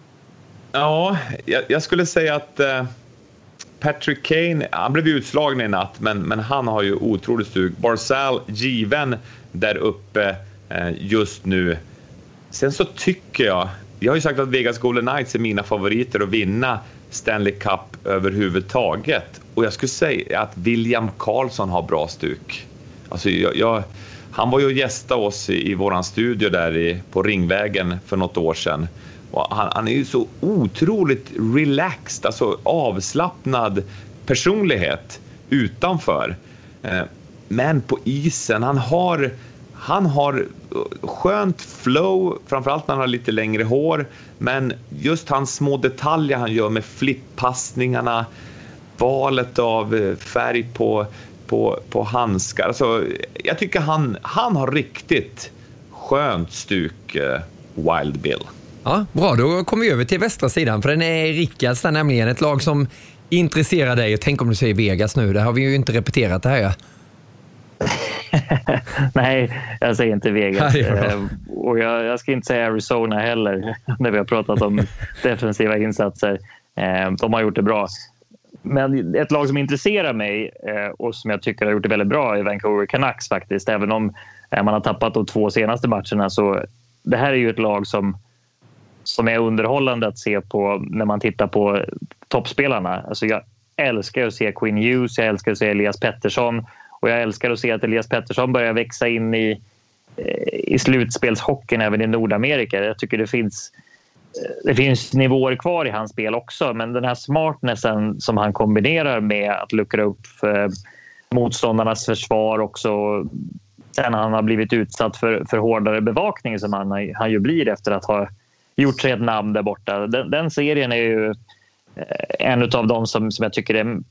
Ja, jag, jag skulle säga att eh, Patrick Kane, han blev utslagen i natt, men, men han har ju otroligt stuk. Barzal given där uppe eh, just nu. Sen så tycker jag, jag har ju sagt att Vegas Golden Knights är mina favoriter att vinna Stanley Cup överhuvudtaget. Och jag skulle säga att William Karlsson har bra stuk. Alltså jag, jag, han var ju och gästade oss i, i våran studio där i, på Ringvägen för något år sedan. Och han, han är ju så otroligt relaxed, alltså avslappnad personlighet utanför. Eh, men på isen, han har... Han har skönt flow, framförallt när han har lite längre hår. Men just hans små detaljer han gör med flippassningarna, valet av färg på, på, på handskar. Alltså, jag tycker han, han har riktigt skönt stuk, Wild Bill. Ja, bra. Då kommer vi över till västra sidan. För den är Rickards där, nämligen ett lag som intresserar dig. Och tänk om du säger Vegas nu. Det har vi ju inte repeterat det här, ja. Nej, jag säger inte Vegas. Nej, och jag, jag ska inte säga Arizona heller när vi har pratat om defensiva insatser. De har gjort det bra. Men ett lag som intresserar mig och som jag tycker har gjort det väldigt bra är Vancouver Canucks faktiskt. Även om man har tappat de två senaste matcherna, så det här är ju ett lag som, som är underhållande att se på när man tittar på toppspelarna. Alltså jag älskar att se Quinn Hughes, jag älskar att se Elias Pettersson. Och jag älskar att se att Elias Pettersson börjar växa in i, i slutspelshockeyn även i Nordamerika. Jag tycker det finns, det finns nivåer kvar i hans spel också. Men den här smartnessen som han kombinerar med att luckra upp för motståndarnas försvar också. Sen han har blivit utsatt för, för hårdare bevakning som han, han ju blir efter att ha gjort sig ett namn där borta. Den, den serien är ju en av de som, som jag tycker är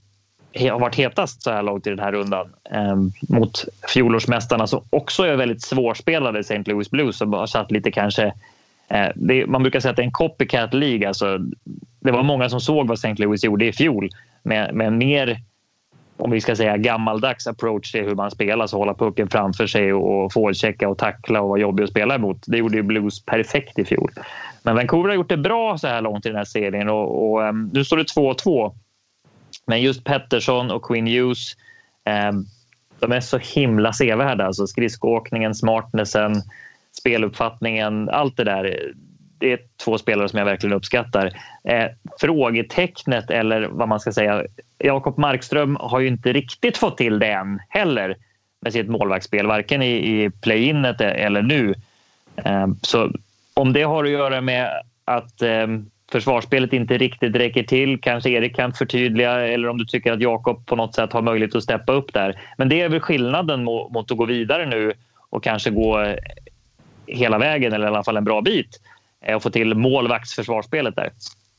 har varit hetast så här långt i den här rundan eh, mot fjolårsmästarna som också är väldigt svårspelade, Saint Louis Blues, som har satt lite kanske eh, det, man brukar säga att det är en copycat league, alltså, det var många som såg vad Saint Louis gjorde i fjol med, med mer, om vi ska säga gammaldags approach till hur man spelar, så hålla pucken framför sig och, och forechecka och tackla och vara jobbig att spela emot. Det gjorde ju Blues perfekt i fjol. Men Vancouver har gjort det bra så här långt i den här serien och, och um, nu står det två två. Men just Pettersson och Quinn Hughes, um, de är så himla sevärda. Alltså skridskoåkningen, smartnessen, speluppfattningen, allt det där. Det är två spelare som jag verkligen uppskattar. Eh, frågetecknet, eller vad man ska säga, Jakob Markström har ju inte riktigt fått till det än heller med sitt målvaktsspel, varken i, i play-inet eller nu. Eh, så om det har att göra med att eh, försvarsspelet inte riktigt räcker till, kanske Erik kan förtydliga, eller om du tycker att Jakob på något sätt har möjlighet att steppa upp där. Men det är väl skillnaden mot, mot att gå vidare nu och kanske gå hela vägen, eller i alla fall en bra bit, och få till målvaktsförsvarsspelet där.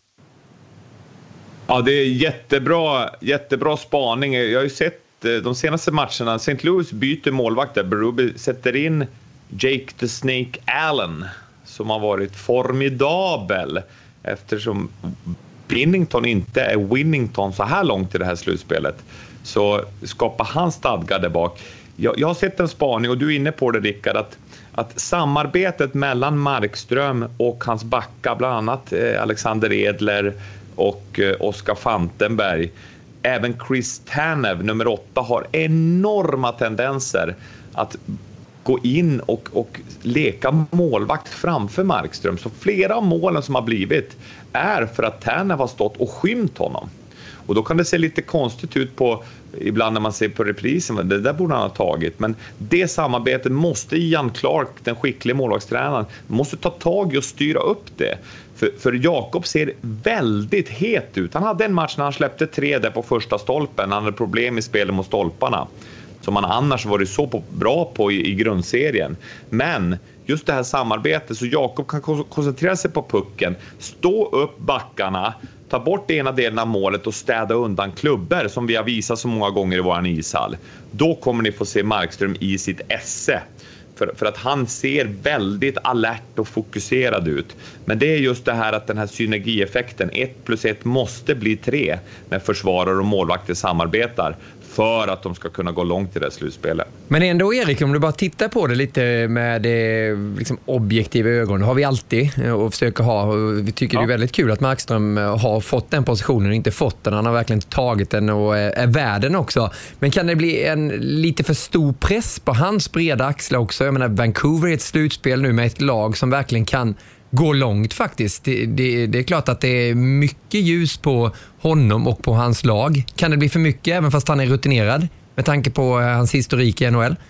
Ja, det är jättebra, jättebra spaning. Jag har ju sett de senaste matcherna, Saint Louis byter målvakt där. Berube sätter in Jake the Snake Allen, som har varit formidabel eftersom Binnington inte är Winnington så här långt i det här slutspelet. Så skapar han stadga där bak. Jag, jag har sett en spaning, och du är inne på det, Rickard, att att samarbetet mellan Markström och hans backa, bland annat eh, Alexander Edler och eh, Oskar Fantenberg, även Chris Tanev, nummer åtta, har enorma tendenser att gå in och, och leka målvakt framför Markström. Så flera av målen som har blivit är för att Tanev har stått och skymt honom. Och då kan det se lite konstigt ut på ibland när man ser på reprisen, det där borde han ha tagit. Men det samarbetet måste Ian Clark, den skickliga målvaktstränaren, måste ta tag i och styra upp det. För, för Jakob ser väldigt het ut. Han hade en match när han släppte tre där på första stolpen. Han hade problem i spelet mot stolparna, som han annars varit så på, bra på i, i grundserien. Men just det här samarbetet, så Jakob kan koncentrera sig på pucken, stå upp backarna, ta bort ena delen av målet och städa undan klubbor som vi har visat så många gånger i våran ishall. Då kommer ni få se Markström i sitt esse. För, för att han ser väldigt alert och fokuserad ut. Men det är just det här att den här synergieffekten, ett plus ett måste bli tre när försvarare och målvakter samarbetar för att de ska kunna gå långt i det slutspelet. Men ändå, Erik, om du bara tittar på det lite med liksom objektiva ögon, det har vi alltid och försöker ha. Och vi tycker ja. det är väldigt kul att Markström har fått den positionen och inte fått den. Han har verkligen tagit den och är värd den också. Men kan det bli en lite för stor press på hans breda axlar också? Jag menar, Vancouver är ett slutspel nu med ett lag som verkligen kan gå långt faktiskt. Det, det, det är klart att det är mycket ljus på honom och på hans lag. Kan det bli för mycket även fast han är rutinerad med tanke på hans historik i N H L?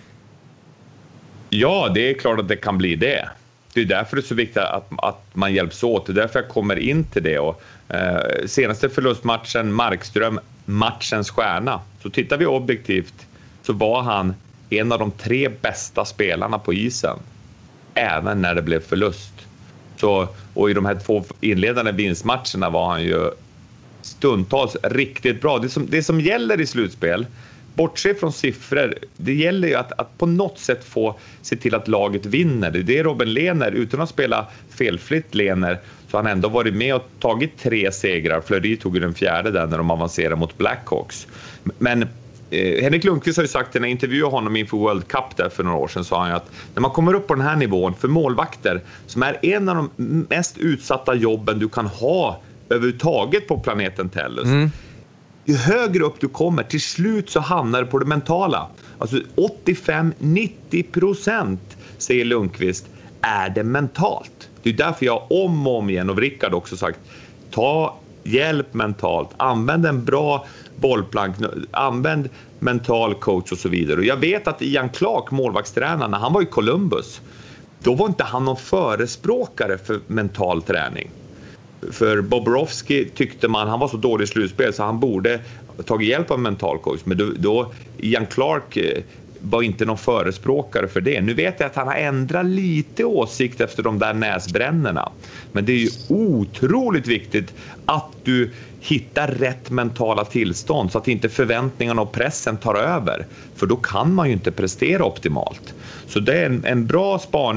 Ja, det är klart att det kan bli det. Det är därför det är så viktigt att, att man hjälps åt. Det är därför jag kommer in till det. Och, eh, senaste förlustmatchen, Markström, matchens stjärna. Så tittar vi objektivt så var han en av de tre bästa spelarna på isen. Även när det blev förlust. Så, och i de här två inledande vinstmatcherna var han ju stundtals riktigt bra. Det som, det som gäller i slutspel, bortse från siffror, det gäller ju att, att på något sätt få se till att laget vinner. Det är Robin Lehner, utan att spela felfritt Lehner, så han ändå varit med och tagit tre segrar. Fleury tog ju den fjärde där när de avancerade mot Blackhawks. Men eh, Henrik Lundqvist har ju sagt, när jag intervjuade honom inför World Cup där för några år sedan, sa han ju att när man kommer upp på den här nivån för målvakter, som är en av de mest utsatta jobben du kan ha överhuvudtaget på planeten Tellus, mm. ju högre upp du kommer, till slut så hamnar det på det mentala. Alltså åttiofem till nittio procent, säger Lundqvist, är det mentalt. Det är därför jag om och om igen, och Rickard också sagt, ta hjälp mentalt, använd en bra bollplank, använd mental coach och så vidare. Och jag vet att Ian Clark, målvaktstränaren, när han var i Columbus, då var inte han någon förespråkare för mental träning. För Bobrovsky tyckte man, han var så dålig i slutspel så han borde tagit hjälp av mental coach. Men då, då Ian Clark var inte någon förespråkare för det. Nu vet jag att han har ändrat lite åsikt efter de där näsbrännorna. Men det är ju otroligt viktigt att du hitta rätt mentala tillstånd så att inte förväntningarna och pressen tar över. För då kan man ju inte prestera optimalt. Så det är en, en bra spaning.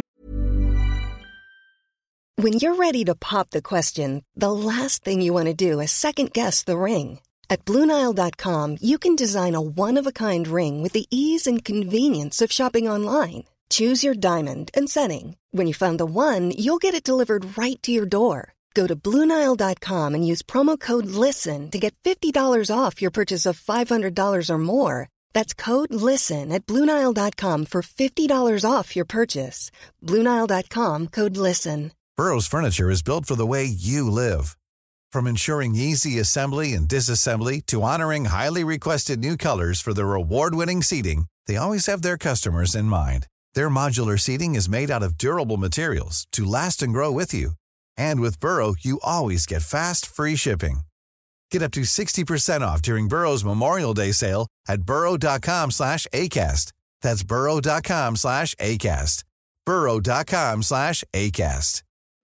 When you're ready to pop the question, the last thing you want to do is second guess the ring. At Blue Nile dot com, you can design a one-of-a-kind ring with the ease and convenience of shopping online. Choose your diamond and setting. When you find the one, you'll get it delivered right to your door. Go to Blue Nile dot com and use promo code LISTEN to get fifty dollars off your purchase of five hundred dollars or more. That's code LISTEN at Blue Nile dot com for fifty dollars off your purchase. Blue Nile dot com, code LISTEN. Burrow's furniture is built for the way you live. From ensuring easy assembly and disassembly to honoring highly requested new colors for their award-winning seating, they always have their customers in mind. Their modular seating is made out of durable materials to last and grow with you. And with Burrow, you always get fast, free shipping. Get up to sixty percent off during Burrow's Memorial Day sale at burrow dot com slash acast. That's burrow dot com slash acast. burrow dot com slash acast.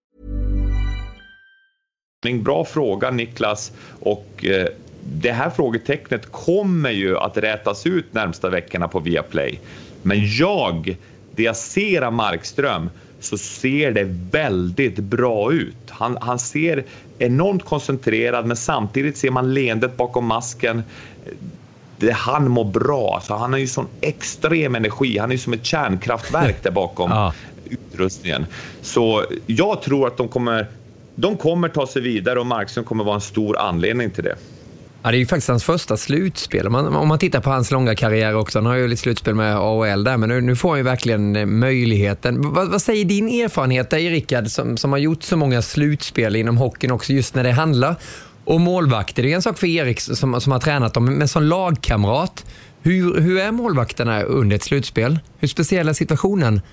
Bra fråga, Niklas, och eh, det här frågetecknet kommer ju att rätas ut närmsta veckorna på Viaplay. Men jag, det jag ser av Markström, så ser det väldigt bra ut. Han, han ser enormt koncentrerad, men samtidigt ser man leendet bakom masken. Det, han mår bra, så han har ju sån extrem energi. Han är ju som ett kärnkraftverk där bakom ja. utrustningen. Så jag tror att de kommer de kommer ta sig vidare, och Markström kommer vara en stor anledning till det. Ja, det är ju faktiskt hans första slutspel. Om man, om man tittar på hans långa karriär också. Han har ju lite slutspel med A H L där, men nu, nu får han ju verkligen möjligheten. Vad, vad säger din erfarenhet där, Rickard, som, som har gjort så många slutspel inom hockeyn också, just när det handlar om målvakter? Det är en sak för Erik som, som har tränat dem, men som lagkamrat, hur, hur är målvakterna under ett slutspel? Hur speciell är situationen?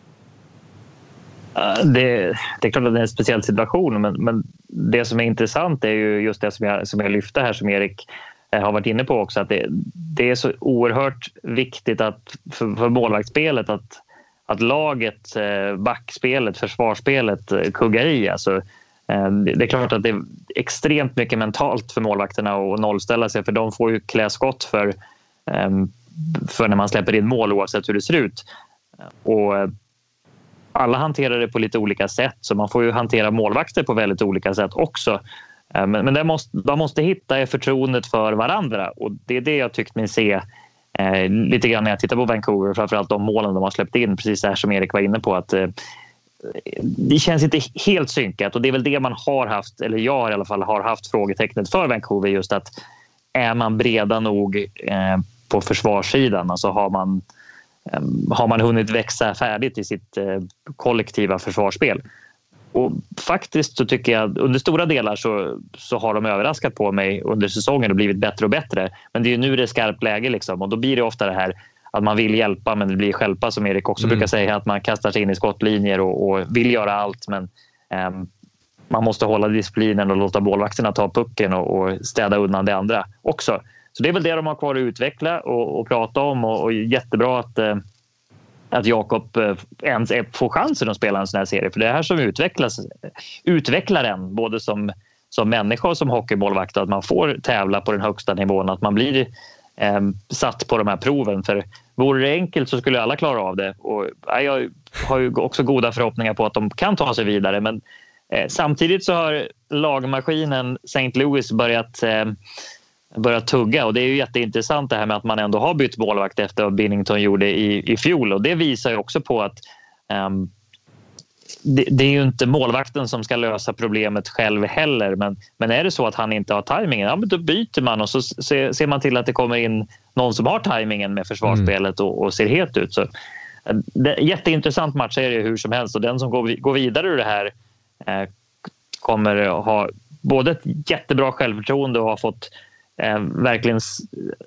Det, det är klart att det är en speciell situation, men, men det som är intressant är ju just det som jag, som jag lyfte här, som Erik har varit inne på också, att det, det är så oerhört viktigt att för, för målvaktsspelet att, att laget, backspelet, försvarsspelet kuggar i. Alltså, det är klart att det är extremt mycket mentalt för målvakterna att nollställa sig, för de får ju klä skott för, för när man släpper in mål, oavsett hur det ser ut. Och alla hanterar det på lite olika sätt, så man får ju hantera målvakter på väldigt olika sätt också. Men, men det måste, man måste hitta förtroendet för varandra, och det är det jag tyckt mig se eh, lite grann när jag tittar på Vancouver, framförallt de målen de har släppt in, precis det här som Erik var inne på, att eh, det känns inte helt synkat, och det är väl det man har haft, eller jag i alla fall har haft frågetecknet för Vancouver, just att är man breda nog eh, på försvarssidan, alltså har man har man hunnit växa färdigt i sitt eh, kollektiva försvarsspel. Och faktiskt så tycker jag under stora delar så, så har de överraskat på mig under säsongen och blivit bättre och bättre. Men det är ju nu det är skarpt läge liksom, och då blir det ofta det här att man vill hjälpa, men det blir stjälpa, som Erik också mm. brukar säga, att man kastar sig in i skottlinjer och, och vill göra allt, men eh, man måste hålla disciplinen och låta målvakterna ta pucken och, och städa undan det andra också. Så det är väl det de har kvar att utveckla och, och prata om, och, och jättebra att, eh, att Jakob eh, ens får chansen att spela en sån här serie, för det är här som utvecklas, utvecklar en både som, som människa och som hockeymålvakt, att man får tävla på den högsta nivån, att man blir eh, satt på de här proven. För vore det enkelt så skulle alla klara av det, och ja, jag har ju också goda förhoppningar på att de kan ta sig vidare, men eh, samtidigt så har lagmaskinen Saint Louis börjat eh, börja tugga, och det är ju jätteintressant det här med att man ändå har bytt målvakt efter vad Binnington gjorde i, i fjol, och det visar ju också på att um, det, det är ju inte målvakten som ska lösa problemet själv heller, men, men är det så att han inte har tajmingen, ja, men då byter man, och så ser, ser man till att det kommer in någon som har tajmingen med försvarsspelet och, och ser helt ut. Så det är jätteintressant match är det hur som helst, och den som går, går vidare ur det här eh, kommer ha både ett jättebra självförtroende och har fått Eh, verkligen s-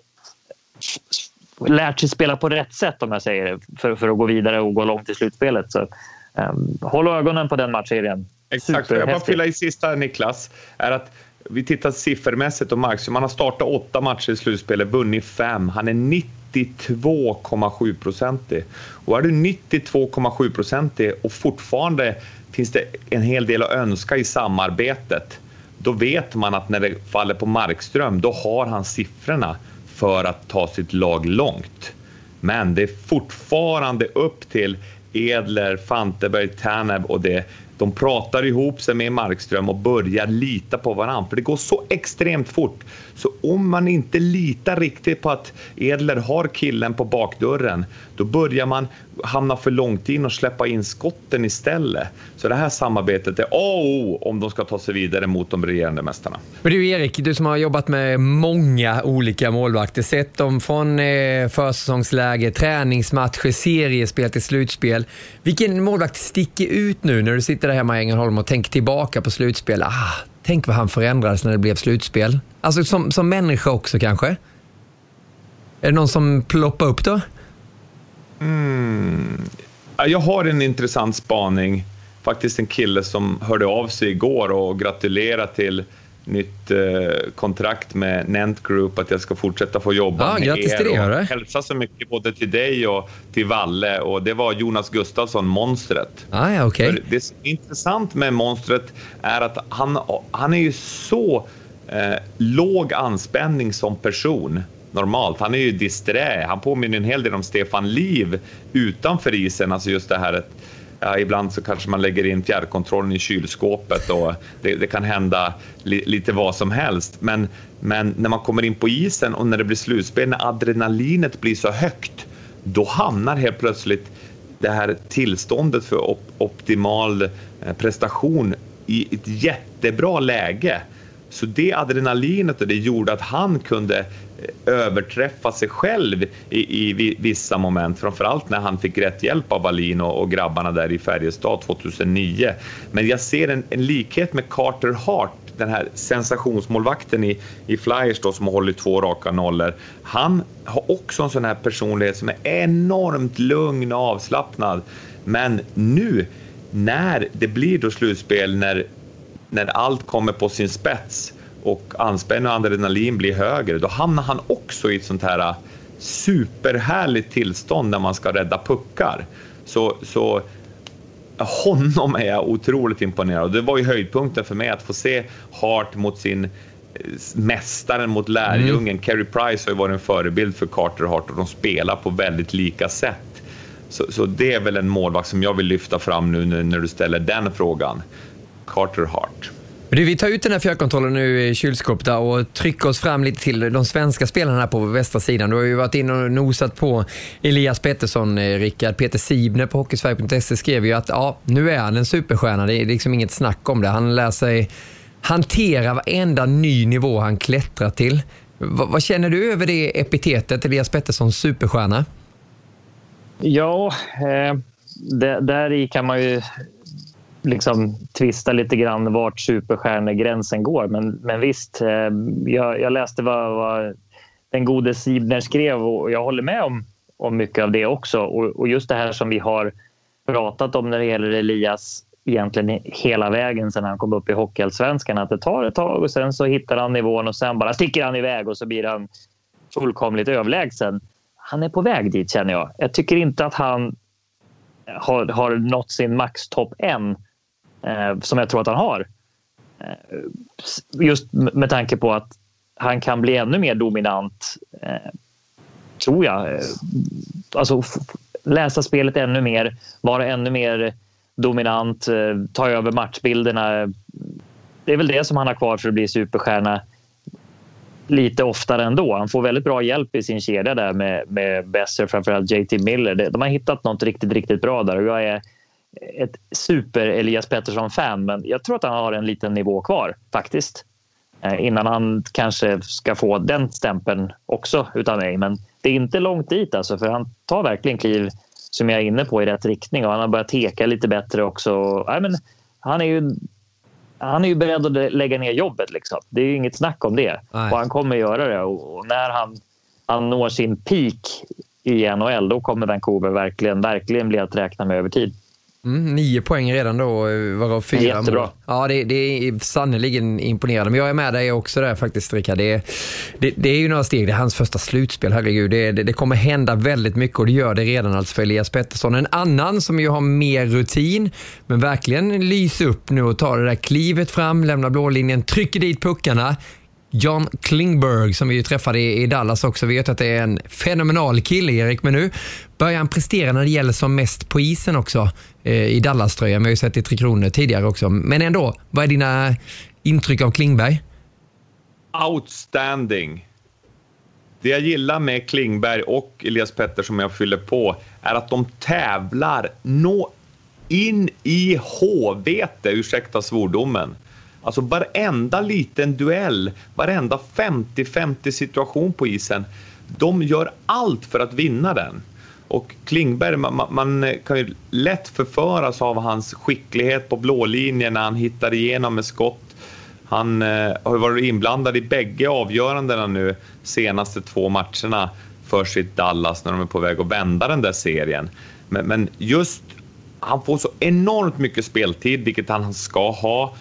s- lärt sig spela på rätt sätt, om jag säger det, för, för att gå vidare och gå långt i slutspelet. Så eh, håll ögonen på den matchen. Exakt, jag bara fylla i sista, Niklas, är att vi tittar siffermässigt, och Markström, man har startat åtta matcher i slutspelet, vunnit fem. Han är nittiotvå komma sju procentig. Och är du nittiotvå komma sju procentig och fortfarande finns det en hel del att önska i samarbetet, då vet man att när det faller på Markström, då har han siffrorna för att ta sitt lag långt. Men det är fortfarande upp till Edler, Fanteberg, Tanev och det. De pratar ihop sig med Markström och börjar lita på varandra. För det går så extremt fort. Så om man inte litar riktigt på att Edler har killen på bakdörren, då börjar man hamna för långt in och släppa in skotten istället. Så det här samarbetet är A och O om de ska ta sig vidare mot de regerande mästarna. Men du Erik, du som har jobbat med många olika målvakter, sett dem från eh, försäsongsläge, träningsmatcher, seriespel till slutspel. Vilken målvakt sticker ut nu när du sitter där hemma i Ängelholm och tänker tillbaka på slutspel? Ah, tänk vad han förändrades när det blev slutspel. Alltså som, som människa också kanske. Är det någon som ploppar upp då? Mm. Jag har en intressant spaning. Faktiskt en kille som hörde av sig igår och gratulerade till nytt eh, kontrakt med Nent Group, att jag ska fortsätta få jobba ja, med grattis till er. Det, och hälsa så mycket både till dig och till Valle. Och det var Jonas Gustafsson, monstret. Ah, ja, okay. Det som är intressant med monstret är att han, han är ju så eh, låg anspänning som person. Normalt. Han är ju disträ. Han påminner en hel del om Stefan Liv utanför isen. Alltså just det här att ja, ibland så kanske man lägger in fjärrkontrollen i kylskåpet och det, det kan hända li, lite vad som helst. Men, men när man kommer in på isen och när det blir slutspel, när adrenalinet blir så högt, då hamnar helt plötsligt det här tillståndet för op, optimal prestation i ett jättebra läge. Så det adrenalinet och det gjorde att han kunde överträffa sig själv i, i vissa moment. Framförallt när han fick rätt hjälp av Wallin och, och grabbarna där i Färjestad tjugohundranio. Men jag ser en, en likhet med Carter Hart, den här sensationsmålvakten i, i Flyers då, som har hållit två raka nollor. Han har också en sån här personlighet som är enormt lugn och avslappnad. Men nu när det blir då slutspel, när när allt kommer på sin spets och anspänning och adrenalin blir högre, då hamnar han också i ett sånt här superhärligt tillstånd när man ska rädda puckar. Så, så honom är jag otroligt imponerad. Det var ju höjdpunkten för mig att få se Hart mot sin mästaren, mot lärjungen. Mm. Carey Price har ju varit en förebild för Carter Hart och de spelar på väldigt lika sätt. Så, så det är väl en målvakt som jag vill lyfta fram nu, nu när du ställer den frågan. Carter Hart. Du, vi tar ut den här fjärrkontrollen nu i kylskåpet och trycker oss fram lite till de svenska spelarna här på västra sidan. Du har ju varit in och nosat på Elias Pettersson, Rickard. Peter Sibner på hockeysverige punkt se skrev ju att ja, nu är han en superstjärna. Det är liksom inget snack om det. Han lär sig hantera varenda ny nivå han klättrar till. V- vad känner du över det epitetet, Elias Pettersson superstjärna? Ja, eh, det, där i kan man ju liksom tvista lite grann vart superstjärnegränsen går. Men, men visst, eh, jag, jag läste vad, vad den gode Sibner skrev och jag håller med om, om mycket av det också. Och, och just det här som vi har pratat om när det gäller Elias egentligen hela vägen sedan han kom upp i Hockeyallsvenskan, att det tar ett tag och sen så hittar han nivån och sen bara sticker han iväg och så blir han fullkomligt överlägsen. Han är på väg dit, känner jag. Jag tycker inte att han har, har nått sin maxtopp än, eh, som jag tror att han har. Eh, just med tanke på att han kan bli ännu mer dominant, eh, tror jag. Eh, alltså f- läsa spelet ännu mer, vara ännu mer dominant, eh, ta över matchbilderna. Det är väl det som han har kvar för att bli superstjärna lite oftare ändå. Han får väldigt bra hjälp i sin kedja där med, med Besser, framförallt J T Miller. De har hittat något riktigt, riktigt bra där. Och jag är ett super Elias Pettersson-fan, men jag tror att han har en liten nivå kvar faktiskt. Eh, innan han kanske ska få den stämpeln också utav mig. Men det är inte långt dit alltså, för han tar verkligen kliv som jag är inne på i rätt riktning. Och han har börjat teka lite bättre också. Nej, men han är ju Han är ju beredd att lägga ner jobbet. Liksom. Det är ju inget snack om det. Nej. Och han kommer göra det. Och när han, han når sin peak i N H L, då kommer Vancouver verkligen, verkligen bli att räkna med över tid. Mm, nio poäng redan då, varav fyra Jättebra. mål. Ja, det, det är sannoliken imponerande. Men jag är med dig också där faktiskt, Rickard. Det, det, det är ju några steg. Det är hans första slutspel, herregud. Det, det, det kommer hända väldigt mycket och det gör det redan alltså för Elias Pettersson. En annan som ju har mer rutin, men verkligen lyser upp nu och tar det där klivet fram, lämnar blålinjen, trycker dit puckarna. John Klingberg som vi ju träffade i Dallas också, vet att det är en fenomenal kille, Erik, men nu börjar han prestera när det gäller som mest på isen också eh, i Dallas-tröjan. Vi har ju sett i Tre Kronor tidigare också, men ändå, vad är dina intryck av Klingberg? Outstanding. Det jag gillar med Klingberg och Elias Pettersson som jag fyller på är att de tävlar nå in i håvete, ursäkta svordomen. Alltså varenda liten duell, varenda femtio femtio situation på isen, de gör allt för att vinna den. Och Klingberg, man, man kan ju lätt förföras av hans skicklighet på blålinjen när han hittar igenom med skott. Han eh, har varit inblandad i bägge avgörandena nu senaste två matcherna för sitt Dallas när de är på väg att vända den där serien. Men, men just, han får så enormt mycket speltid, vilket han ska ha.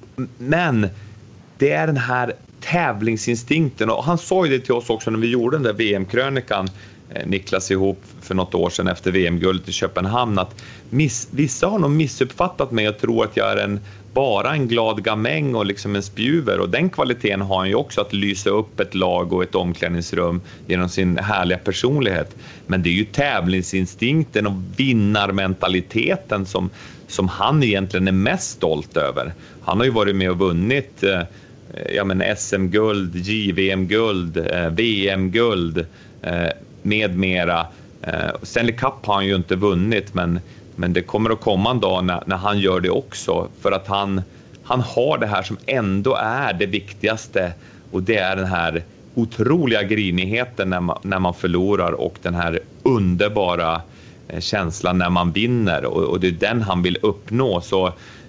Men det är den här tävlingsinstinkten, och han sa ju det till oss också när vi gjorde den där V M-krönikan, eh, Niklas, ihop för något år sedan efter V M-guldet i Köpenhamn, att miss, vissa har nog missuppfattat mig och tror att jag är en, bara en glad gamäng och liksom en spjuver, och den kvaliteten har han ju också, att lysa upp ett lag och ett omklädningsrum genom sin härliga personlighet. Men det är ju tävlingsinstinkten och vinnarmentaliteten som som han egentligen är mest stolt över. Han har ju varit med och vunnit eh, ja, men S M-guld, J V M-guld, eh, V M-guld eh, med mera. Eh, Stanley Cup har han ju inte vunnit, men, men det kommer att komma en dag när, när han gör det också. För att han, han har det här som ändå är det viktigaste, och det är den här otroliga grinigheten när man, när man förlorar, och den här underbara känslan när man vinner, och, och det är den han vill uppnå. Så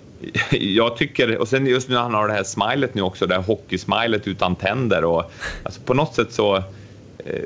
jag tycker, och sen just nu han har det här smilet nu också, det här hockeysmilet utan tänder, och alltså på något sätt så eh,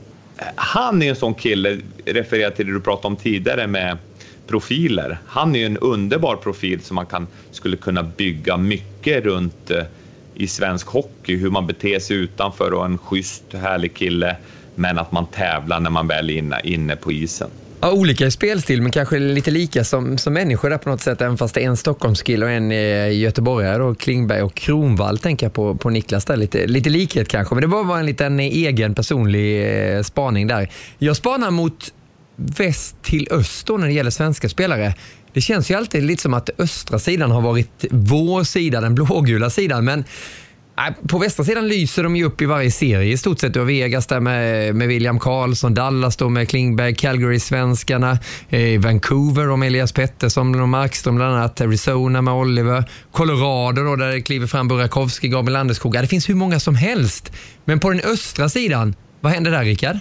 han är en sån kille, refererar till det du pratade om tidigare med profiler. Han är ju en underbar profil som man kan, skulle kunna bygga mycket runt eh, i svensk hockey, hur man beter sig utanför, och en schysst, härlig kille, men att man tävlar när man väl är inne, inne på isen. Ja, olika i spelstil, men kanske lite lika som, som människor där på något sätt, även fast det är en Stockholmskill och en i Göteborg, och Klingberg och Kronwall tänker jag på, på Niklas där, lite, lite likhet kanske, men det var bara en liten egen personlig eh, spaning där. Jag spanar mot väst till öst när det gäller svenska spelare. Det känns ju alltid lite som att östra sidan har varit vår sida, den blågula sidan, men på västra sidan lyser de ju upp i varje serie i stort sett. Och Vegas där med, med William Karlsson, Dallas då med Klingberg, Calgary svenskarna, eh, Vancouver och med Elias Pettersson och Markström bland annat, Arizona med Oliver, Colorado då där det kliver fram Burakovsky, Gabriel Landeskog. Det finns hur många som helst. Men på den östra sidan, vad händer där, Rickard?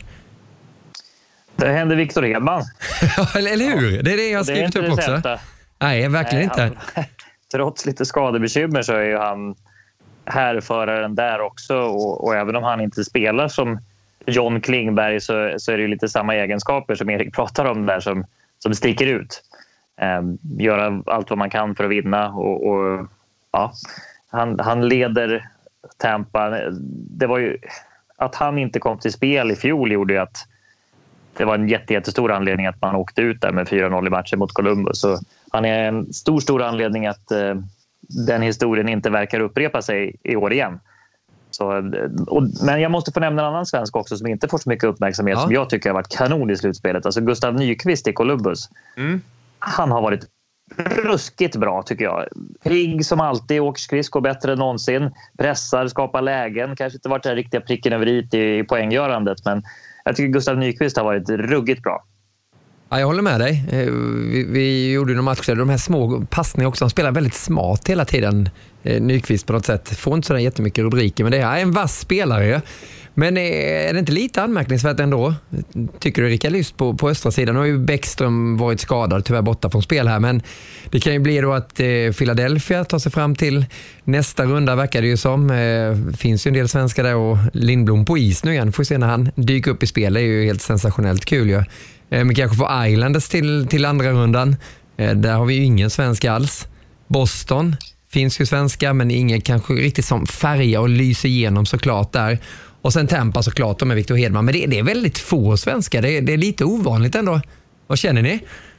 Det händer Victor Hedman. Eller hur? Det är det jag har skrivit upp också. Sätta. Nej, verkligen Nej, inte. Han, trots lite skadebekymmer så är ju han härföraren där också, och, och även om han inte spelar som John Klingberg så, så är det ju lite samma egenskaper som Erik pratar om där som, som sticker ut. Eh, göra allt vad man kan för att vinna, och, och ja, han, han leder Tampa. Det var ju att han inte kom till spel i fjol gjorde ju att det var en jätte, jättestor anledning att man åkte ut där med fyra noll i matchen mot Columbus. Så han är en stor, stor anledning att eh, den historien inte verkar upprepa sig i år igen. Så, och, men jag måste få nämna en annan svensk också som inte får så mycket uppmärksamhet, ja. Som jag tycker har varit kanon i slutspelet. Alltså Gustav Nyqvist i Columbus. Mm. Han har varit ruskigt bra tycker jag. Pigg som alltid, åker skridskor bättre än någonsin. Pressar, skapar lägen. Kanske inte varit den riktiga pricken över i i poänggörandet, men jag tycker Gustav Nyqvist har varit ruggigt bra. Ja, jag håller med dig. Vi, vi gjorde några matcher, de här små passningarna också. Han spelar väldigt smart hela tiden, Nyqvist på något sätt. Får inte sådär jättemycket rubriker, men det är en vass spelare. Men är det inte lite anmärkningsvärt ändå? Tycker du, Rickard, lyst på, på östra sidan? Nu har ju Bäckström varit skadad, tyvärr borta från spel här. Men det kan ju bli då att eh, Philadelphia tar sig fram till nästa runda, verkar det ju som. Eh, finns ju en del svenskar där, och Lindblom på is nu igen. Får se när han dyker upp i spel. Det är ju helt sensationellt kul ju. Eh, men kanske få Islanders till, till andra rundan. Där har vi ju ingen svensk alls. Boston finns ju svenska, men ingen kanske riktigt som färger och lyser igenom såklart där. Och sen Tampa såklart med Victor Hedman. Men det, det är väldigt få svenskar. Det, det är lite ovanligt ändå. Vad känner ni?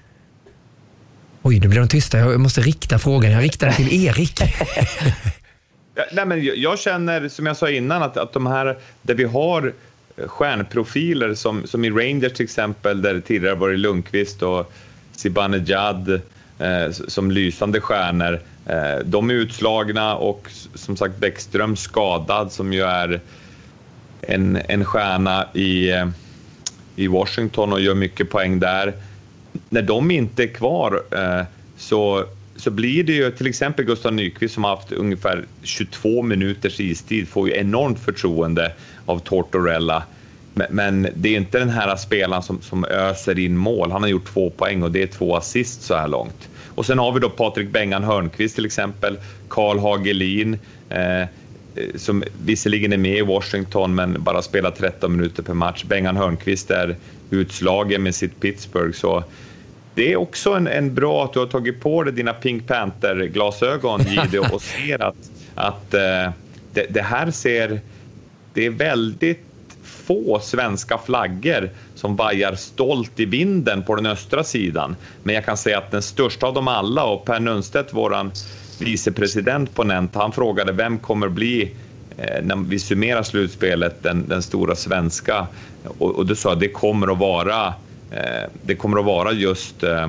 Oj, nu blir de tysta. Jag måste rikta frågan. Jag riktar den till Erik. ja, nej, men jag känner, som jag sa innan, att, att de här där vi har stjärnprofiler som, som i Rangers till exempel, där det tidigare var Lundqvist och Zibanejad eh, som lysande stjärnor. Eh, de är utslagna och som sagt Bäckström skadad som ju är en, en stjärna i, i Washington och gör mycket poäng där. När de inte är kvar eh, så, så blir det ju till exempel Gustav Nyqvist som har haft ungefär tjugotvå minuters istid, får ju enormt förtroende av Tortorella. Men, men det är inte den här spelaren som, som öser in mål. Han har gjort två poäng och det är två assist så här långt. Och sen har vi då Patrik Bengan Hörnqvist till exempel, Carl Hagelin eh, som visserligen är med i Washington men bara spelar tretton minuter per match. Bengan Hörnqvist är utslagen med sitt Pittsburgh, så det är också en, en bra att du har tagit på dig dina Pink Panther-glasögon, Gide, och ser att, att eh, det, det här ser... Det är väldigt få svenska flaggor som vajar stolt i vinden på den östra sidan. Men jag kan säga att den största av dem alla, och Per Nunstedt, våran vicepresident på Nent, han frågade vem kommer bli, eh, när vi summerar slutspelet, den, den stora svenska. Och, och du sa att det kommer att vara, eh, det kommer att vara just eh,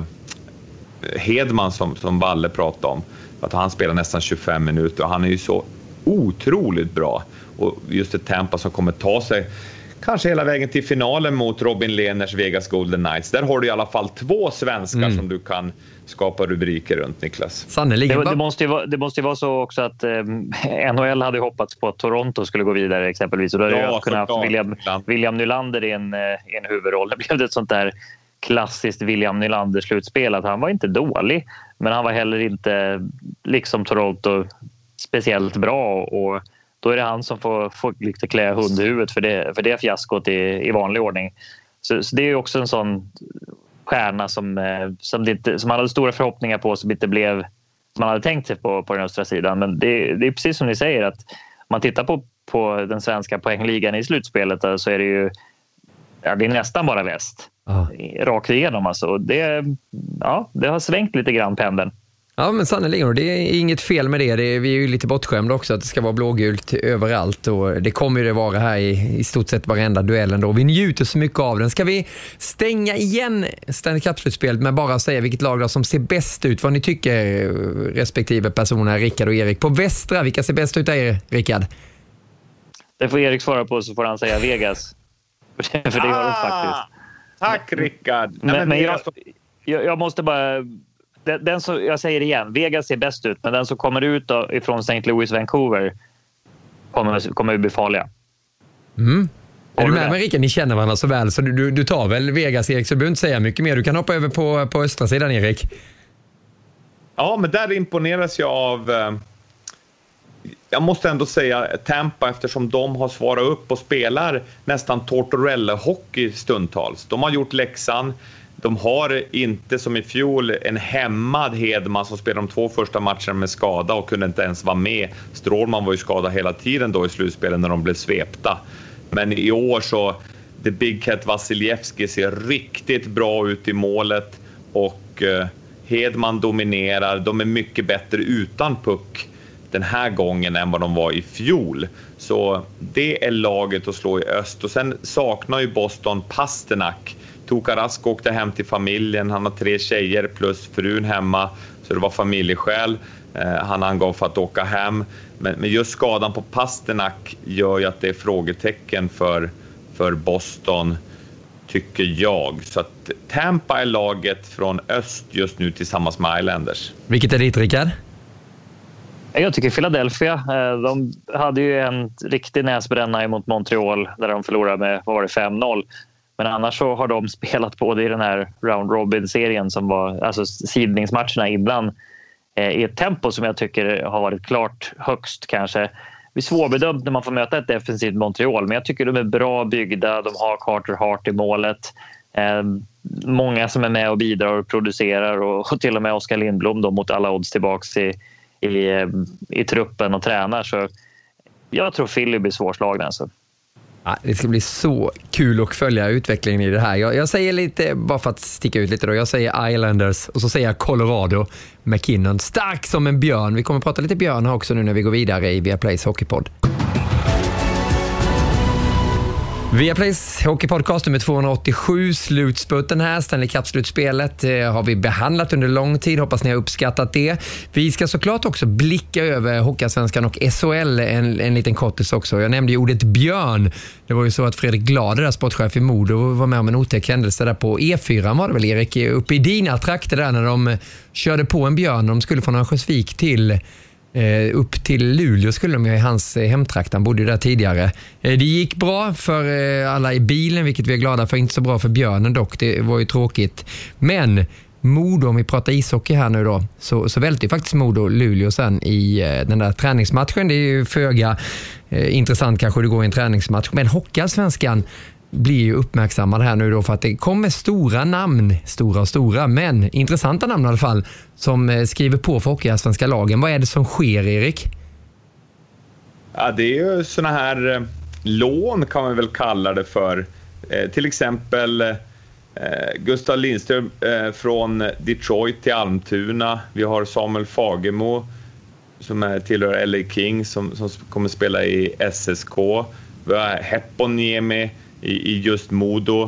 Hedman som, som Valle pratade om. Att han spelar nästan tjugofem minuter och han är ju så otroligt bra. Och just ett Tampa som kommer ta sig kanske hela vägen till finalen mot Robin Lehners Vegas Golden Knights. Där har du i alla fall två svenskar mm. som du kan skapa rubriker runt, Niklas. Sannolikt. Det, det, måste ju vara, det måste ju vara så också att eh, N H L hade hoppats på att Toronto skulle gå vidare exempelvis. Och då hade ja, jag kunnat haft William, William Nylander i en, i en huvudroll. Det blev ett sånt där klassiskt William Nylander-slutspel. Att han var inte dålig, men han var heller inte, liksom Toronto, speciellt bra. Och då är det han som får, får lite klä hundhuvudet för det, för det fiaskot i, i vanlig ordning. Så, så det är ju också en sån stjärna som, som, det, som man hade stora förhoppningar på, som inte blev som man hade tänkt sig på, på den östra sidan. Men det, det är precis som ni säger, att om man tittar på, på den svenska poängligan i slutspelet där, så är det ju ja, det är nästan bara väst. Ah. Rakt igenom alltså. Det, ja, det har svängt lite grann pendeln. Ja, men sannolikt, det är inget fel med det. det är, vi är ju lite bortskämda också att det ska vara blågult överallt, och det kommer ju det vara här i, i stort sett varenda duellen då. Vi njuter så mycket av den. Ska vi stänga igen Stanley Cup-slutspelet med bara säga vilket lag då som ser bäst ut, vad ni tycker respektive personer, Rickard och Erik. På västra, vilka ser bäst ut där, Rickard? Det får Erik svara på, så får han säga Vegas. För det gör de faktiskt. Tack, Rickard. Men, men, men jag, jag, jag måste bara... Den, den som, jag säger igen, Vegas ser bäst ut, men den som kommer ut då, ifrån Saint Louis, Vancouver kommer, kommer att bli farliga. Mm. Är du med mig, Rickard? Ni känner varandra så väl, så du, du, du tar väl Vegas, Erik, så du behöver inte säga mycket mer. Du kan hoppa över på, på östra sidan, Erik. Ja, men där imponeras jag av... Eh, jag måste ändå säga Tampa, eftersom de har svarat upp och spelar nästan Tortorella-hockey stundtals. De har gjort läxan. De har inte som i fjol en hämmad Hedman som spelade de två första matcherna med skada och kunde inte ens vara med. Strålman var ju skadad hela tiden då i slutspelen när de blev svepta. Men i år så, The Big Cat Vasilevski ser riktigt bra ut i målet, och eh, Hedman dominerar. De är mycket bättre utan puck den här gången än vad de var i fjol. Så det är laget att slå i öst. Och sen saknar ju Boston Pasternak. Tuukka Rask åkte hem till familjen. Han har tre tjejer plus frun hemma, så det var familjeskäl. Eh, han angav för att åka hem. Men, men just skadan på Pasternak gör ju att det är frågetecken för, för Boston, tycker jag. Så att Tampa är laget från öst just nu tillsammans med Islanders. Vilket är ditt, Rickard? Jag tycker Philadelphia. De hade ju en riktig näsbränna mot Montreal där de förlorade med, vad var det, fem noll. Men annars så har de spelat både i den här round robin-serien som var, alltså sidningsmatcherna innan, eh, i ett tempo som jag tycker har varit klart högst kanske. Det är svårbedömt när man får möta ett defensivt Montreal, men jag tycker de är bra byggda. De har Carter Hart i målet. Eh, många som är med och bidrar och producerar och, och till och med Oskar Lindblom då, mot alla odds tillbaks i, i, i truppen och tränar. Så jag tror Philly blir svårslagen alltså. Ja, det ska bli så kul att följa utvecklingen i det här. Jag, jag säger lite, bara för att sticka ut lite då, jag säger Islanders och så säger jag Colorado, McKinnon. Stark som en björn. Vi kommer att prata lite björn här också nu när vi går vidare i Viaplays Hockeypodd. Viaplays Hockeypodcast nummer tvåhundraåttiosju, slutspurten här, Stanley Cup-slutspelet eh, har vi behandlat under lång tid, hoppas ni har uppskattat det. Vi ska såklart också blicka över Hockeyallsvenskan och S H L en, en liten kortis också. Jag nämnde ju ordet björn. Det var ju så att Fredrik Glader, där sportchef i Modo, var med om en otäck händelse där på E fyra, var det väl Erik, uppe i dina trakter där när de körde på en björn. De skulle från Örnsköldsvik till Uh, upp till Luleå skulle de ju i hans uh, hemtrakt. Han bodde ju där tidigare. Uh, det gick bra för uh, alla i bilen, vilket vi är glada för. Inte så bra för björnen dock, det var ju tråkigt. Men Modo, om vi pratar ishockey här nu då, så, så välte ju faktiskt Modo Luleå sen i uh, den där träningsmatchen. Det är ju föga uh, intressant kanske det går i en träningsmatch. Men Hockeyallsvenskan blir ju uppmärksammad här nu då för att det kommer stora namn, stora och stora, men intressanta namn i alla fall, som skriver på för Hockeyallsvenska lagen. Vad är det som sker, Erik? Ja, det är ju såna här eh, lån kan man väl kalla det för. Eh, till exempel eh, Gustav Lindström eh, från Detroit till Almtuna. Vi har Samuel Fagemo som är tillhör L A Kings som, som kommer spela i S S K. Vi har Heponiemi i, i just Modo.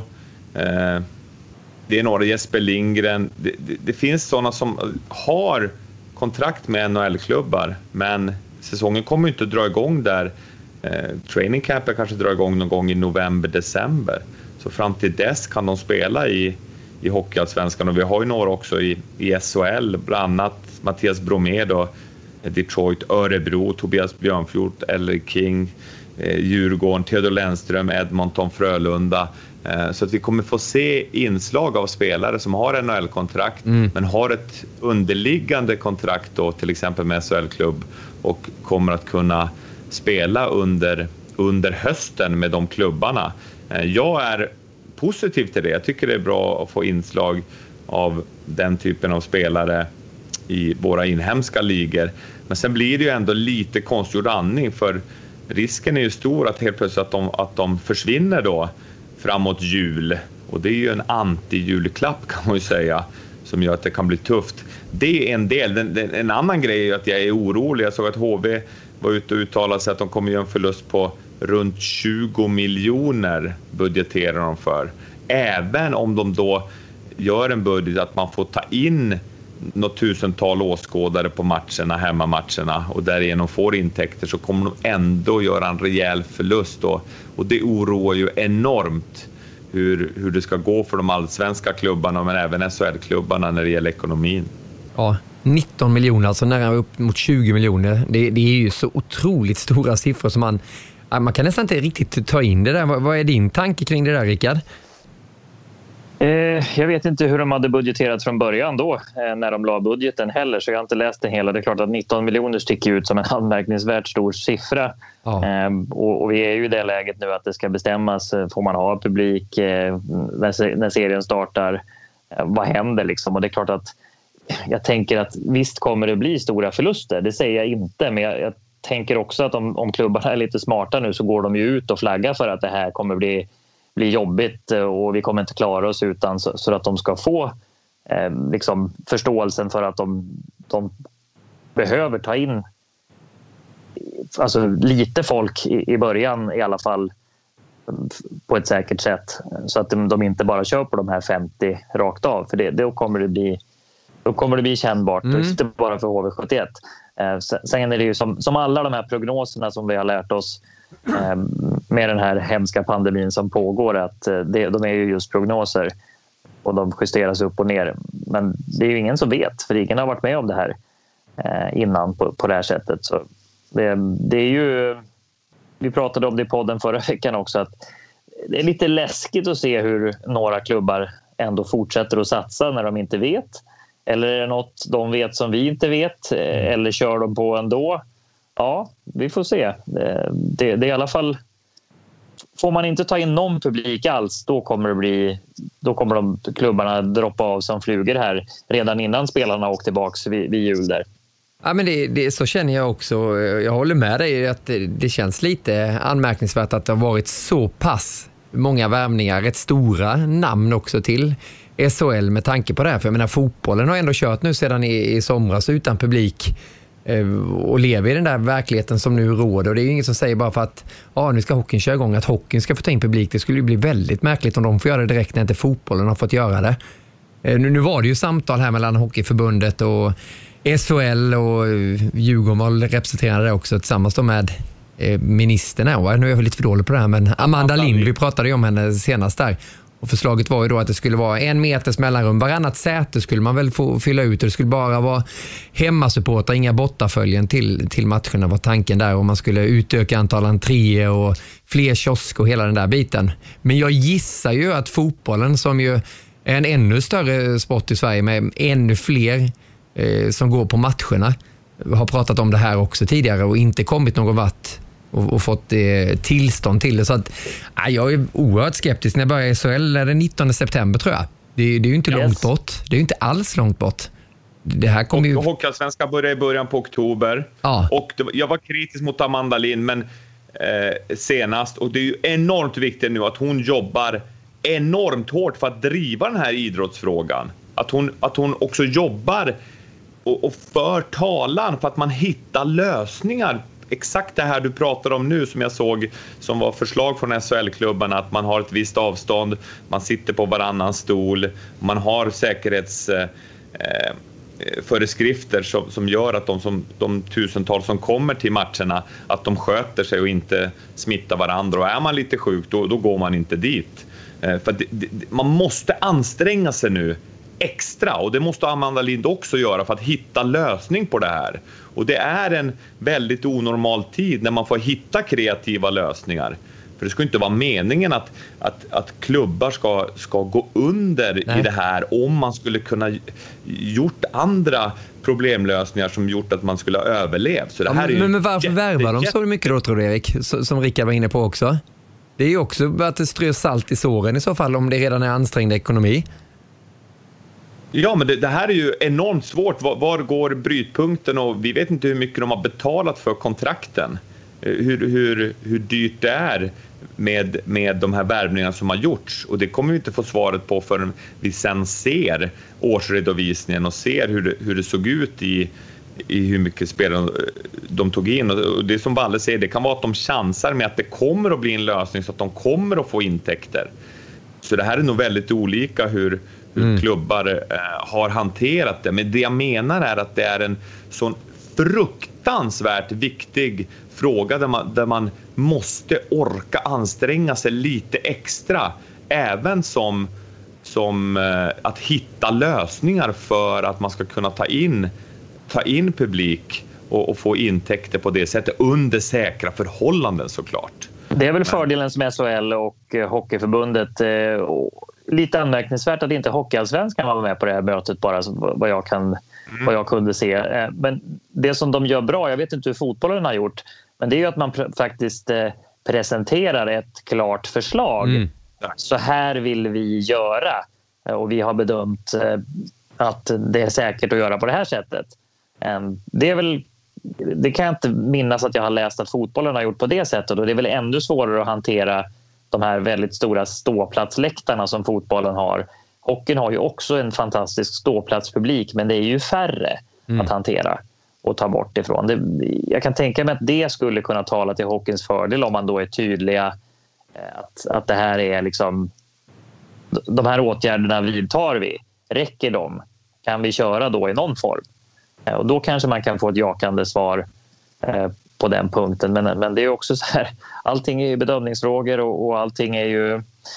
Eh, det är några, Jesper Lindgren. Det, det, det finns sådana som har kontrakt med N H L-klubbar, men säsongen kommer inte att dra igång där. Eh, training campet kanske drar igång någon gång i november, december. Så fram till dess kan de spela i, i Hockeyallsvenskan. Och vi har ju några också i, i S H L, bland annat Mattias Bromé då, Detroit, Örebro, Tobias Björnfjord, L A King, eh, Djurgården, Theodor Lennström, Edmonton, Frölunda. Eh, så att vi kommer få se inslag av spelare som har N H L-kontrakt mm. men har ett underliggande kontrakt då, till exempel med S H L-klubb, och kommer att kunna spela under, under hösten med de klubbarna. Eh, jag är positiv till det. Jag tycker det är bra att få inslag av den typen av spelare i våra inhemska ligor. Men sen blir det ju ändå lite konstgjord andning, för risken är ju stor att helt plötsligt att de, att de försvinner då framåt jul. Och det är ju en anti-julklapp kan man ju säga, som gör att det kan bli tufft. Det är en del. Den, den, en annan grej är ju att jag är orolig. Jag såg att H V var ute och uttalade sig att de kommer göra en förlust på runt tjugo miljoner budgeterar de för. Även om de då gör en budget att man får ta in något tusental åskådare på matcherna, hemmamatcherna, och därigenom får intäkter, så kommer de ändå göra en rejäl förlust då. Och det oroar ju enormt hur, hur det ska gå för de allsvenska klubbarna, men även S H L-klubbarna när det gäller ekonomin. Ja, nitton miljoner, alltså nära upp mot tjugo miljoner. Det, det är ju så otroligt stora siffror som man, man kan nästan inte riktigt ta in det där. Vad, vad är din tanke kring det där, Rickard? Jag vet inte hur de hade budgeterat från början då, när de la budgeten heller, så jag har inte läst det hela. Det är klart att nitton miljoner sticker ut som en anmärkningsvärt stor siffra. Ja. Och, och vi är ju i det läget nu att det ska bestämmas, får man ha publik när, när serien startar, vad händer liksom? Och det är klart att jag tänker att visst kommer det bli stora förluster, det säger jag inte, men jag, jag tänker också att om, om klubbarna är lite smarta nu, så går de ju ut och flaggar för att det här kommer bli blir jobbigt och vi kommer inte klara oss utan, så, så att de ska få eh, liksom förståelsen för att de, de behöver ta in alltså lite folk i, i början i alla fall på ett säkert sätt, så att de, de inte bara kör på de här femtio rakt av, för det, då kommer det bli då kommer det bli kännbart, mm. inte bara för H V sjuttioett. Eh, sen är det ju som, som alla de här prognoserna som vi har lärt oss med den här hemska pandemin som pågår, att det, de är ju just prognoser och de justeras upp och ner, men det är ju ingen som vet, för ingen har varit med om det här innan på, på det här sättet. Så det, det är ju, vi pratade om det i podden förra veckan också, att det är lite läskigt att se hur några klubbar ändå fortsätter att satsa när de inte vet, eller är det något de vet som vi inte vet, eller kör de på ändå? Ja, vi får se. Det, det, det är i alla fall får man inte ta in någon publik alls, då kommer det bli, då kommer de klubbarna droppa av som flugor här redan innan spelarna åker tillbaka vid, vid jul där. Ja, men det, det, så känner jag också. Jag håller med dig att det, det känns lite anmärkningsvärt att det har varit så pass många värvningar, rätt stora namn också till S H L med tanke på det här. För jag menar, fotbollen har ändå kört nu sedan i, i somras utan publik eh, och lever i den där verkligheten som nu råder. Och det är ju ingen som säger bara för att ah, nu ska hockeyn köra igång att hockeyn ska få ta in publik. Det skulle ju bli väldigt märkligt om de får göra det direkt när inte fotbollen har fått göra det. Eh, nu, nu var det ju samtal här mellan Hockeyförbundet och S H L och Djurgården var representerade också tillsammans med eh, ministerna. Och nu är jag lite för dålig på det här, men Amanda Lind, vi pratade ju om henne senast där. Och förslaget var ju då att det skulle vara en meters mellanrum. Varannat säte skulle man väl få fylla ut. Och det skulle bara vara hemmasupportrar, inga bortaföljen till, till matcherna var tanken där. Och man skulle utöka antal entréer och fler kiosk och hela den där biten. Men jag gissar ju att fotbollen, som ju är en ännu större sport i Sverige med ännu fler eh, som går på matcherna, har pratat om det här också tidigare och inte kommit någon vart och, och fått eh, tillstånd till det. Så att, ja, jag är oerhört skeptisk. När jag börjar i S H L är det nittonde september tror jag. Det, det är ju inte yes. långt bort. Det är ju inte alls långt bort. Det här kommer ju... Hockeyallsvenskan börjar i början på oktober. Ja. Och det, jag var kritisk mot Amanda Lind men eh, senast. Och det är ju enormt viktigt nu att hon jobbar enormt hårt för att driva den här idrottsfrågan. Att hon, att hon också jobbar och, och för talan för att man hittar lösningar. Exakt det här du pratar om nu som jag såg som var förslag från S H L-klubbarna, att man har ett visst avstånd, man sitter på varannan stol, man har säkerhets eh, föreskrifter som, som gör att de, som, de tusentals som kommer till matcherna, att de sköter sig och inte smittar varandra. Och är man lite sjuk då, då går man inte dit. Eh, för det, det, man måste anstränga sig nu extra, och det måste Amanda Lind också göra för att hitta lösning på det här. Och det är en väldigt onormal tid när man får hitta kreativa lösningar. För det ska inte vara meningen att, att, att klubbar ska, ska gå under Nej. i det här om man skulle kunna gjort andra problemlösningar som gjort att man skulle ha överlevt. Så det här ja, men, är men varför jätte, värvar de så mycket då, tror du, Erik? Så, som Rickard var inne på också. Det är ju också att det strös salt i såren i så fall om det redan är ansträngd ekonomi. Ja, men det, det här är ju enormt svårt. Var, var går brytpunkten? Och vi vet inte hur mycket de har betalat för kontrakten. Hur, hur, hur dyrt det är med, med de här värvningarna som har gjorts. Och det kommer vi inte få svaret på förrän vi sen ser årsredovisningen och ser hur det, hur det såg ut i, i hur mycket spelare de tog in. Och det som Valle säger, det kan vara att de chansar med att det kommer att bli en lösning så att de kommer att få intäkter. Så det här är nog väldigt olika hur hur mm. klubbar eh, har hanterat det. Men det jag menar är att det är en sån fruktansvärt viktig fråga där man, där man måste orka anstränga sig lite extra. Även som, som eh, att hitta lösningar för att man ska kunna ta in, ta in publik och, och få intäkter på det sättet under säkra förhållanden såklart. Det är väl fördelen som S H L och eh, Hockeyförbundet eh, och lite anmärkningsvärt att inte Hockeyallsvenskan var med på det här mötet bara vad jag, kan, mm. vad jag kunde se. Men det som de gör bra, jag vet inte hur fotbollen har gjort, men det är ju att man pr- faktiskt eh, presenterar ett klart förslag. Mm. Så här vill vi göra och vi har bedömt eh, att det är säkert att göra på det här sättet. Eh, det är väl, det kan jag inte minnas att jag har läst att fotbollen har gjort på det sättet, och det är väl ännu svårare att hantera de här väldigt stora ståplatsläktarna som fotbollen har. Hockeyn har ju också en fantastisk ståplatspublik, men det är ju färre mm. att hantera och ta bort ifrån. Det, jag kan tänka mig att det skulle kunna tala till hockeyns fördel om man då är tydliga att, att det här är liksom de här åtgärderna vidtar vi. Räcker de? Kan vi köra då i någon form? Och då kanske man kan få ett jakande svar eh, på den punkten. Men, men det är också så här, allting är ju bedömningsfrågor och, och allting är ju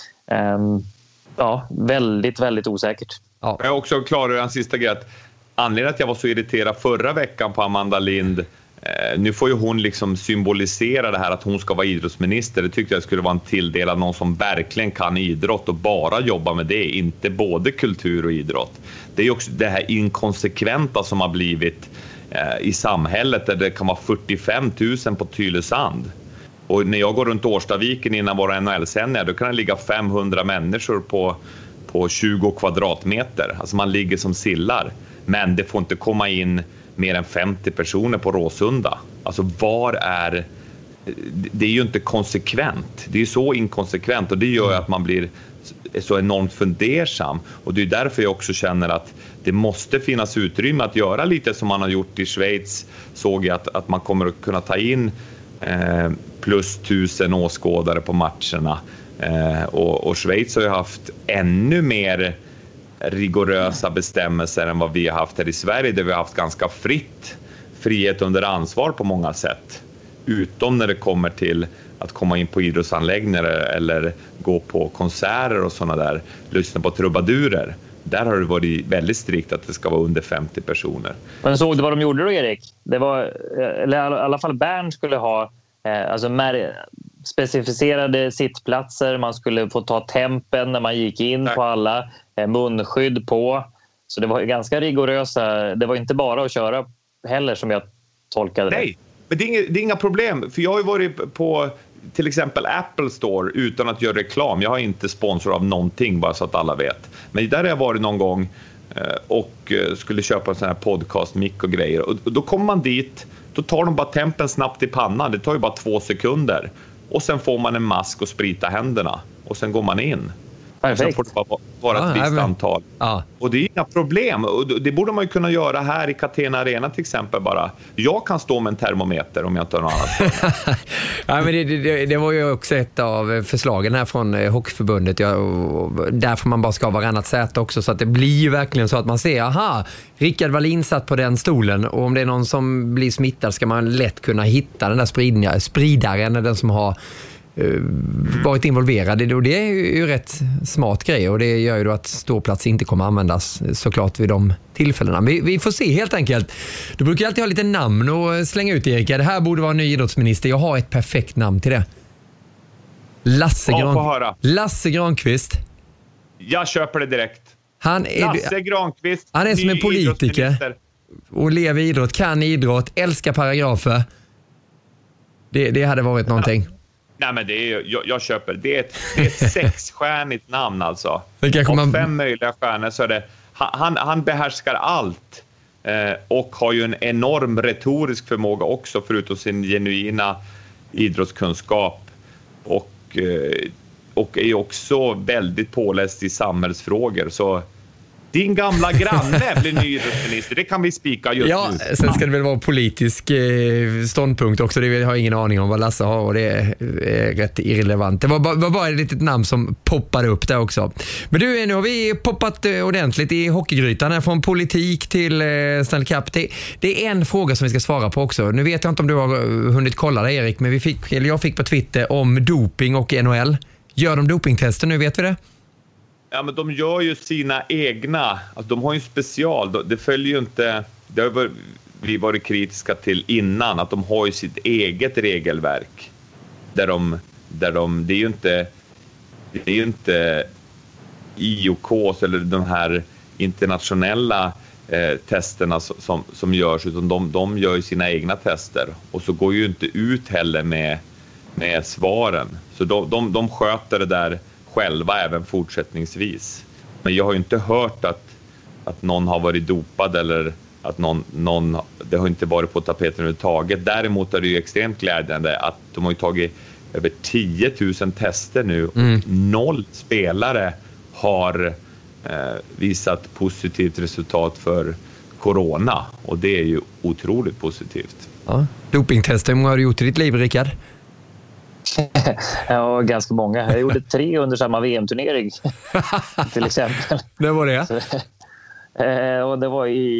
um, ja, väldigt, väldigt osäkert. Ja. Jag är också klar över en sista grej. Anledningen att jag var så irriterad förra veckan på Amanda Lind, eh, nu får ju hon liksom symbolisera det här att hon ska vara idrottsminister. Det tyckte jag skulle vara en tilldel av någon som verkligen kan idrott och bara jobba med det, inte både kultur och idrott. Det är ju också det här inkonsekventa som har blivit i samhället där det kan vara fyrtiofem tusen på Tylösand. Och när jag går runt Årstaviken innan våra N H L-sändningar, då kan det ligga femhundra människor på, på tjugo kvadratmeter. Alltså man ligger som sillar. Men det får inte komma in mer än femtio personer på Råsunda. Alltså var är... Det är ju inte konsekvent. Det är ju så inkonsekvent och det gör att man blir så enormt fundersam. Och det är därför jag också känner att det måste finnas utrymme att göra lite som man har gjort i Schweiz. Såg jag att, att man kommer att kunna ta in eh, plus tusen åskådare på matcherna. Eh, och, och Schweiz har ju haft ännu mer rigorösa bestämmelser än vad vi har haft här i Sverige, där vi har haft ganska fritt frihet under ansvar på många sätt. Utom när det kommer till att komma in på idrottsanläggningar eller gå på konserter och sådana där, lyssna på trubadurer. Där har det varit väldigt strikt att det ska vara under femtio personer. Men såg du vad de gjorde då, Erik? Det var, eller i alla fall Bern skulle ha eh, alltså mer specificerade sittplatser. Man skulle få ta tempen när man gick in Nej. på alla, eh, munskydd på. Så det var ganska rigorösa. Det var inte bara att köra heller som jag tolkade det. Nej, men det är, inga, det är inga problem. För jag har ju varit på till exempel Apple Store utan att göra reklam. Jag har inte sponsor av någonting, bara så att alla vet. Men där har jag varit någon gång och skulle köpa en sån här podcast, mick och grejer. Och då kommer man dit, då tar de bara tempen snabbt i pannan. Det tar ju bara två sekunder. Och sen får man en mask och sprita händerna. Och sen går man in. Perfekt. Sen får det bara vara ett ah, visst men... antal. Ah. Och det är inga problem. Och det borde man ju kunna göra här i Catena Arena till exempel bara. Jag kan stå med en termometer om jag inte har något annat. Ja, men det, det, det var ju också ett av förslagen här från Hockeyförbundet. Ja, därför man bara ska ha varannat säte också. Så att det blir ju verkligen så att man ser, aha, Rickard Wallin satt på den stolen. Och om det är någon som blir smittad ska man lätt kunna hitta den där spridaren, spridaren, den som har varit involverad. Och det är ju rätt smart grej, och det gör ju då att ståplats inte kommer användas såklart vid de tillfällena. Vi, vi får se helt enkelt. Du brukar alltid ha lite namn och slänga ut, Erik. Det här borde vara en ny idrottsminister. Jag har ett perfekt namn till det. Lasse, ja, Gran... Lasse Granqvist. Jag köper det direkt. Han är... Lasse Granqvist. Han är som en politiker och lever idrott, kan idrott, älskar paragrafer. Det, det hade varit någonting. Nej, men det är, jag, jag köper. Det är ett, det är ett sexstjärnigt namn alltså. Av man... fem möjliga stjärnor så är det... Han, han behärskar allt. Eh, och har ju en enorm retorisk förmåga också, förutom sin genuina idrottskunskap. Och, eh, och är också väldigt påläst i samhällsfrågor. Så... Din gamla granne blir ny idrottsminister. Det kan vi spika just ja, nu. Ja, sen ska det väl vara politisk eh, ståndpunkt också. Det har jag ingen aning om vad Lasse har, och det är, är rätt irrelevant. Det var, ba, var bara ett litet namn som poppade upp där också. Men du, nu har vi poppat eh, ordentligt i hockeygrytan här, från politik till eh, Stanley Cup. Det, det är en fråga som vi ska svara på också. Nu vet jag inte om du har hunnit kolla det, Erik, men vi fick, eller jag fick på Twitter om doping och N H L. Gör de dopingtester nu, vet vi det? Ja, men de gör ju sina egna, alltså de har ju en special, det följer ju inte, det har vi varit kritiska till innan, att de har ju sitt eget regelverk där de, där de det är ju inte det är ju inte I O K:s eller de här internationella eh, testerna som, som görs, utan de, de gör ju sina egna tester, och så går ju inte ut heller med, med svaren, så de, de, de sköter det där själva även fortsättningsvis. Men jag har ju inte hört att, att någon har varit dopad, eller att någon, någon, det har inte varit på tapeten överhuvudtaget. Däremot är det ju extremt glädjande att de har ju tagit över tio tusen tester nu, och mm. noll spelare har eh, visat positivt resultat för corona, och det är ju otroligt positivt. Ja. Dopingtester, hur många har du gjort i ditt liv, Rickard? Ja, ganska många. Jag gjorde tre under samma V M-turnering till exempel. Det var det? Så, eh, och det var i,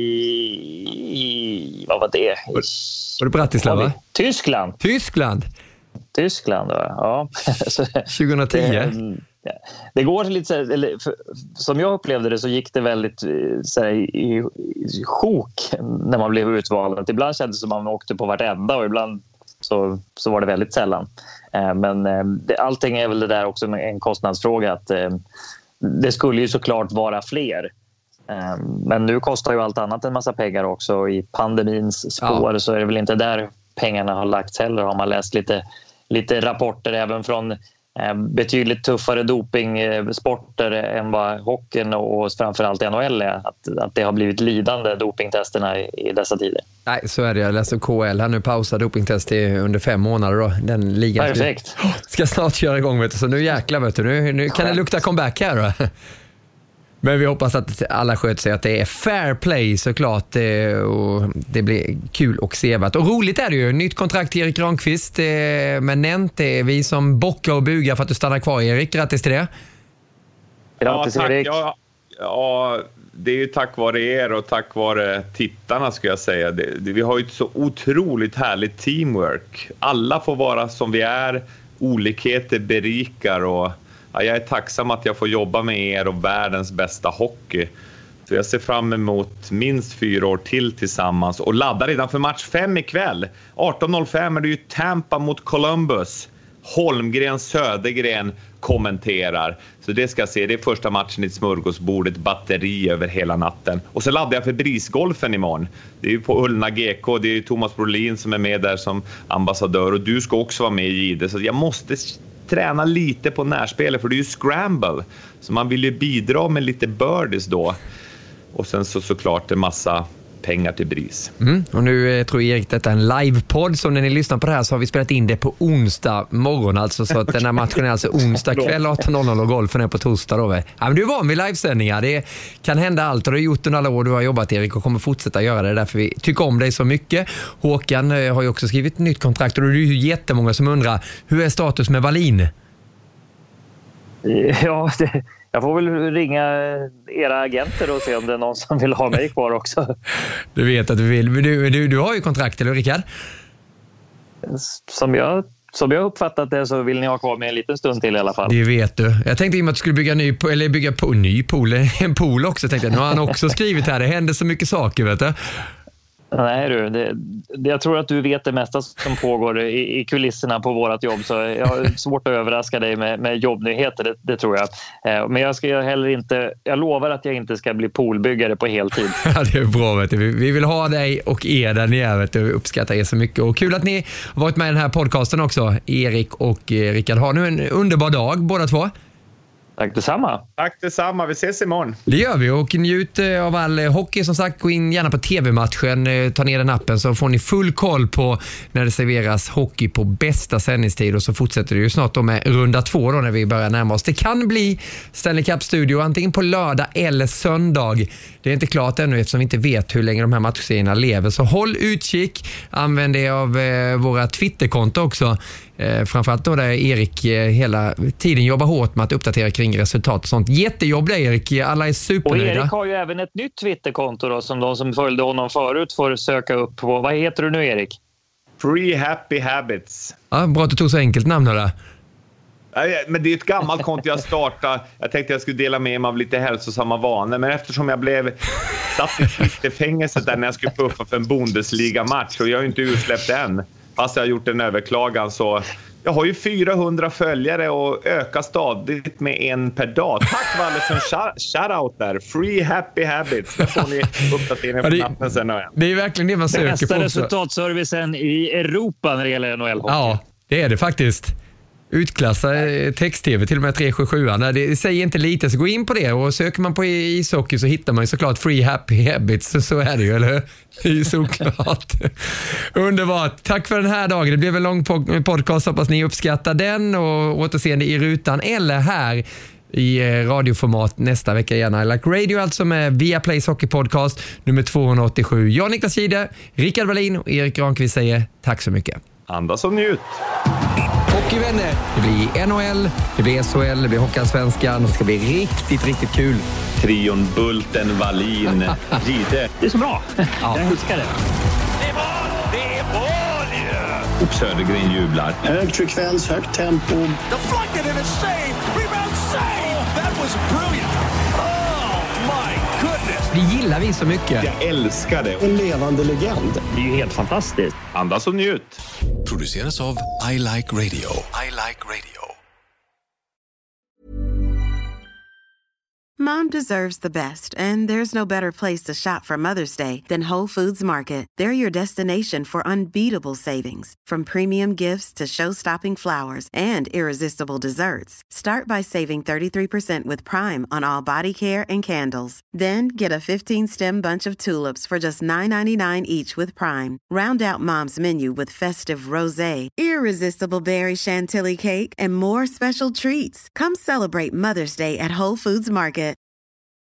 i vad var det? I, var det Bratislava? Tyskland. Tyskland? Tyskland, ja. Så, tjugohundratio? Det, det går lite så här, eller, för, som jag upplevde det så gick det väldigt så här, i, i sjok när man blev utvald. Ibland kändes det som att man åkte på vartenda, och ibland så, så var det väldigt sällan. Eh, men eh, det, allting är väl det där också en kostnadsfråga, att eh, det skulle ju såklart vara fler. Eh, men nu kostar ju allt annat en massa pengar också. I pandemins spår ja. Så är det väl inte där pengarna har lagts heller. Har man läst lite, lite rapporter även från eh, betydligt tuffare dopingsporter än vad hockeyn och framförallt N H L är. Att, att det har blivit lidande dopingtesterna i, i dessa tider. Nej, så är det. Jag läser K L. Han nu pausar dopingtest i under fem månader då. Den ligan Perfekt. Ska, ska snart köra igång, vet du. Så nu jäklar, vet du. Nu, nu kan det lukta comeback här då. Men vi hoppas att alla sköter sig, att det är fair play såklart, och det blir kul och sevat. Och roligt är det ju. Nytt kontrakt till Erik Granqvist, men Nent, det är vi som bockar och bugar för att du stannar kvar, Erik. Grattis till det. Grattis, ja, tack. Erik. Ja, ja, det är ju tack vare er och tack vare tittarna, ska jag säga. Det, det, vi har ju ett så otroligt härligt teamwork. Alla får vara som vi är. Olikheter berikar, och ja, jag är tacksam att jag får jobba med er och världens bästa hockey. Så jag ser fram emot minst fyra år till tillsammans och laddar redan för match fem ikväll. arton noll fem är det ju Tampa mot Columbus. Holmgren Södergren kommenterar. Så det ska jag se. Det är första matchen i ett smörgåsbord, ett batteri över hela natten. Och så laddar jag för brisgolfen imorgon. Det är ju på Ullna G K. Det är ju Thomas Brolin som är med där som ambassadör. Och du ska också vara med i Gide. Så jag måste träna lite på närspelet, för det är ju scramble. Så man vill ju bidra med lite birdies då. Och sen så såklart en massa pengar till BRIS. Mm. Och nu eh, tror Erik detta är en livepodd, så när ni lyssnar på det här så har vi spelat in det på onsdag morgon, alltså, så att den här matchen är alltså onsdag kväll arton noll noll och golfen är på torsdag då. Ja, men du är van vid livesändningar, det kan hända allt, och du har gjort under alla år du har jobbat, Erik, och kommer fortsätta göra det, därför vi tycker om dig så mycket. Håkan eh, har ju också skrivit ett nytt kontrakt, och det är ju jättemånga som undrar, hur är status med Wallin? Ja, det, jag får väl ringa era agenter och se om det är någon som vill ha mig kvar också. Du vet att du vill, men du, du, du har ju kontrakt, eller Rickard? Som jag, som jag uppfattat det så vill ni ha kvar mig en liten stund till i alla fall. Det vet du. Jag tänkte att du skulle bygga ny, eller bygga på ny pool, en pool också, tänkte jag. Nu har han också skrivit här, det händer så mycket saker, vet du. Nej du, det, det, jag tror att du vet det mesta som pågår i, i kulisserna på vårt jobb, så jag har svårt att överraska dig med, med jobbnyheter, det, det tror jag. Eh, men jag ska heller inte, jag lovar att jag inte ska bli poolbyggare på heltid. Ja, det är bra, vet du. Vi, vi vill ha dig och er där ni är, vet du. Vi uppskattar er så mycket, och kul att ni har varit med i den här podcasten också, Erik och eh, Rickard. Ha nu en underbar dag båda två. Tack detsamma. Tack detsamma, vi ses imorgon. Det gör vi, och njut av all hockey som sagt. Gå in gärna på tv-matchen, ta ner den appen, så får ni full koll på när det serveras hockey på bästa sändningstid, och så fortsätter det ju snart då med runda två då när vi börjar närma oss. Det kan bli Stanley Cup-studio antingen på lördag eller söndag. Det är inte klart ännu eftersom vi inte vet hur länge de här matchserierna lever, så håll utkik. Använd det av eh, våra Twitterkonto också. Eh, framförallt då där Erik eh, hela tiden jobbar hårt med att uppdatera kring resultat och sånt. Jättejobb där, Erik. Alla är supernöjda. Och Erik har ju även ett nytt Twitterkonto då, som de som följde honom förut får söka upp på. Vad heter du nu, Erik? Free Happy Habits. Ja, bra att du tog så enkelt namn där. Men det är ett gammalt konto jag startade. Jag tänkte jag skulle dela med mig av lite hälsosamma vanor. Men eftersom jag blev satt i Twitterfängelset där när jag skulle puffa för en Bundesliga-match, och jag är inte utsläppt än, fast jag har gjort en överklagan, så jag har ju fyrahundra följare och ökar stadigt med en per dag. Tack Valle för en shoutout där. Free Happy Habits. Det får ni uppdatera på natten sen. Det är verkligen det man söker på. Bästa resultatservicen i Europa när det gäller N H L-hockey. Ja, det är det faktiskt. Utklassa text-tv, till och med tre sju sju. Det säger inte lite, så gå in på det, och söker man på ishockey så hittar man ju såklart Free Happy Habits, så, så är det ju, eller hur? Såklart. Underbart. Tack för den här dagen. Det blev en lång podcast, hoppas ni uppskattar den, och återseende i rutan eller här i radioformat nästa vecka igen. I Like Radio, alltså med Viaplays hockeypodcast nummer tvåhundraåttiosju. Jag, Niklas Gide, Rickard Wallin och Erik Granqvist säger tack så mycket. Andas och njut. Hockeyvänner, det blir N H L, det blir S H L, det blir Hockeyallsvenskan, det ska bli riktigt, riktigt kul. Trion Bulten, Wallin, Gide. Det är så bra. Ja. Jag älskar det. Det är mål! Det är mål ju! Och Södergren jublar. Hög frekvens, högt tempo. Deflected and a save! Rebound save! That was brilliant! Oh my goodness! Det gillar vi så mycket. Jag älskar det. En levande legend. Det är ju helt fantastiskt. Andas och njut. Produceras av I Like Radio. I Like Radio. Mom deserves the best, and there's no better place to shop for Mother's Day than Whole Foods Market. They're your destination for unbeatable savings, from premium gifts to show-stopping flowers and irresistible desserts. Start by saving thirty-three percent with Prime on all body care and candles. Then get a fifteen-stem bunch of tulips for just nine ninety-nine each with Prime. Round out Mom's menu with festive rosé, irresistible berry chantilly cake, and more special treats. Come celebrate Mother's Day at Whole Foods Market.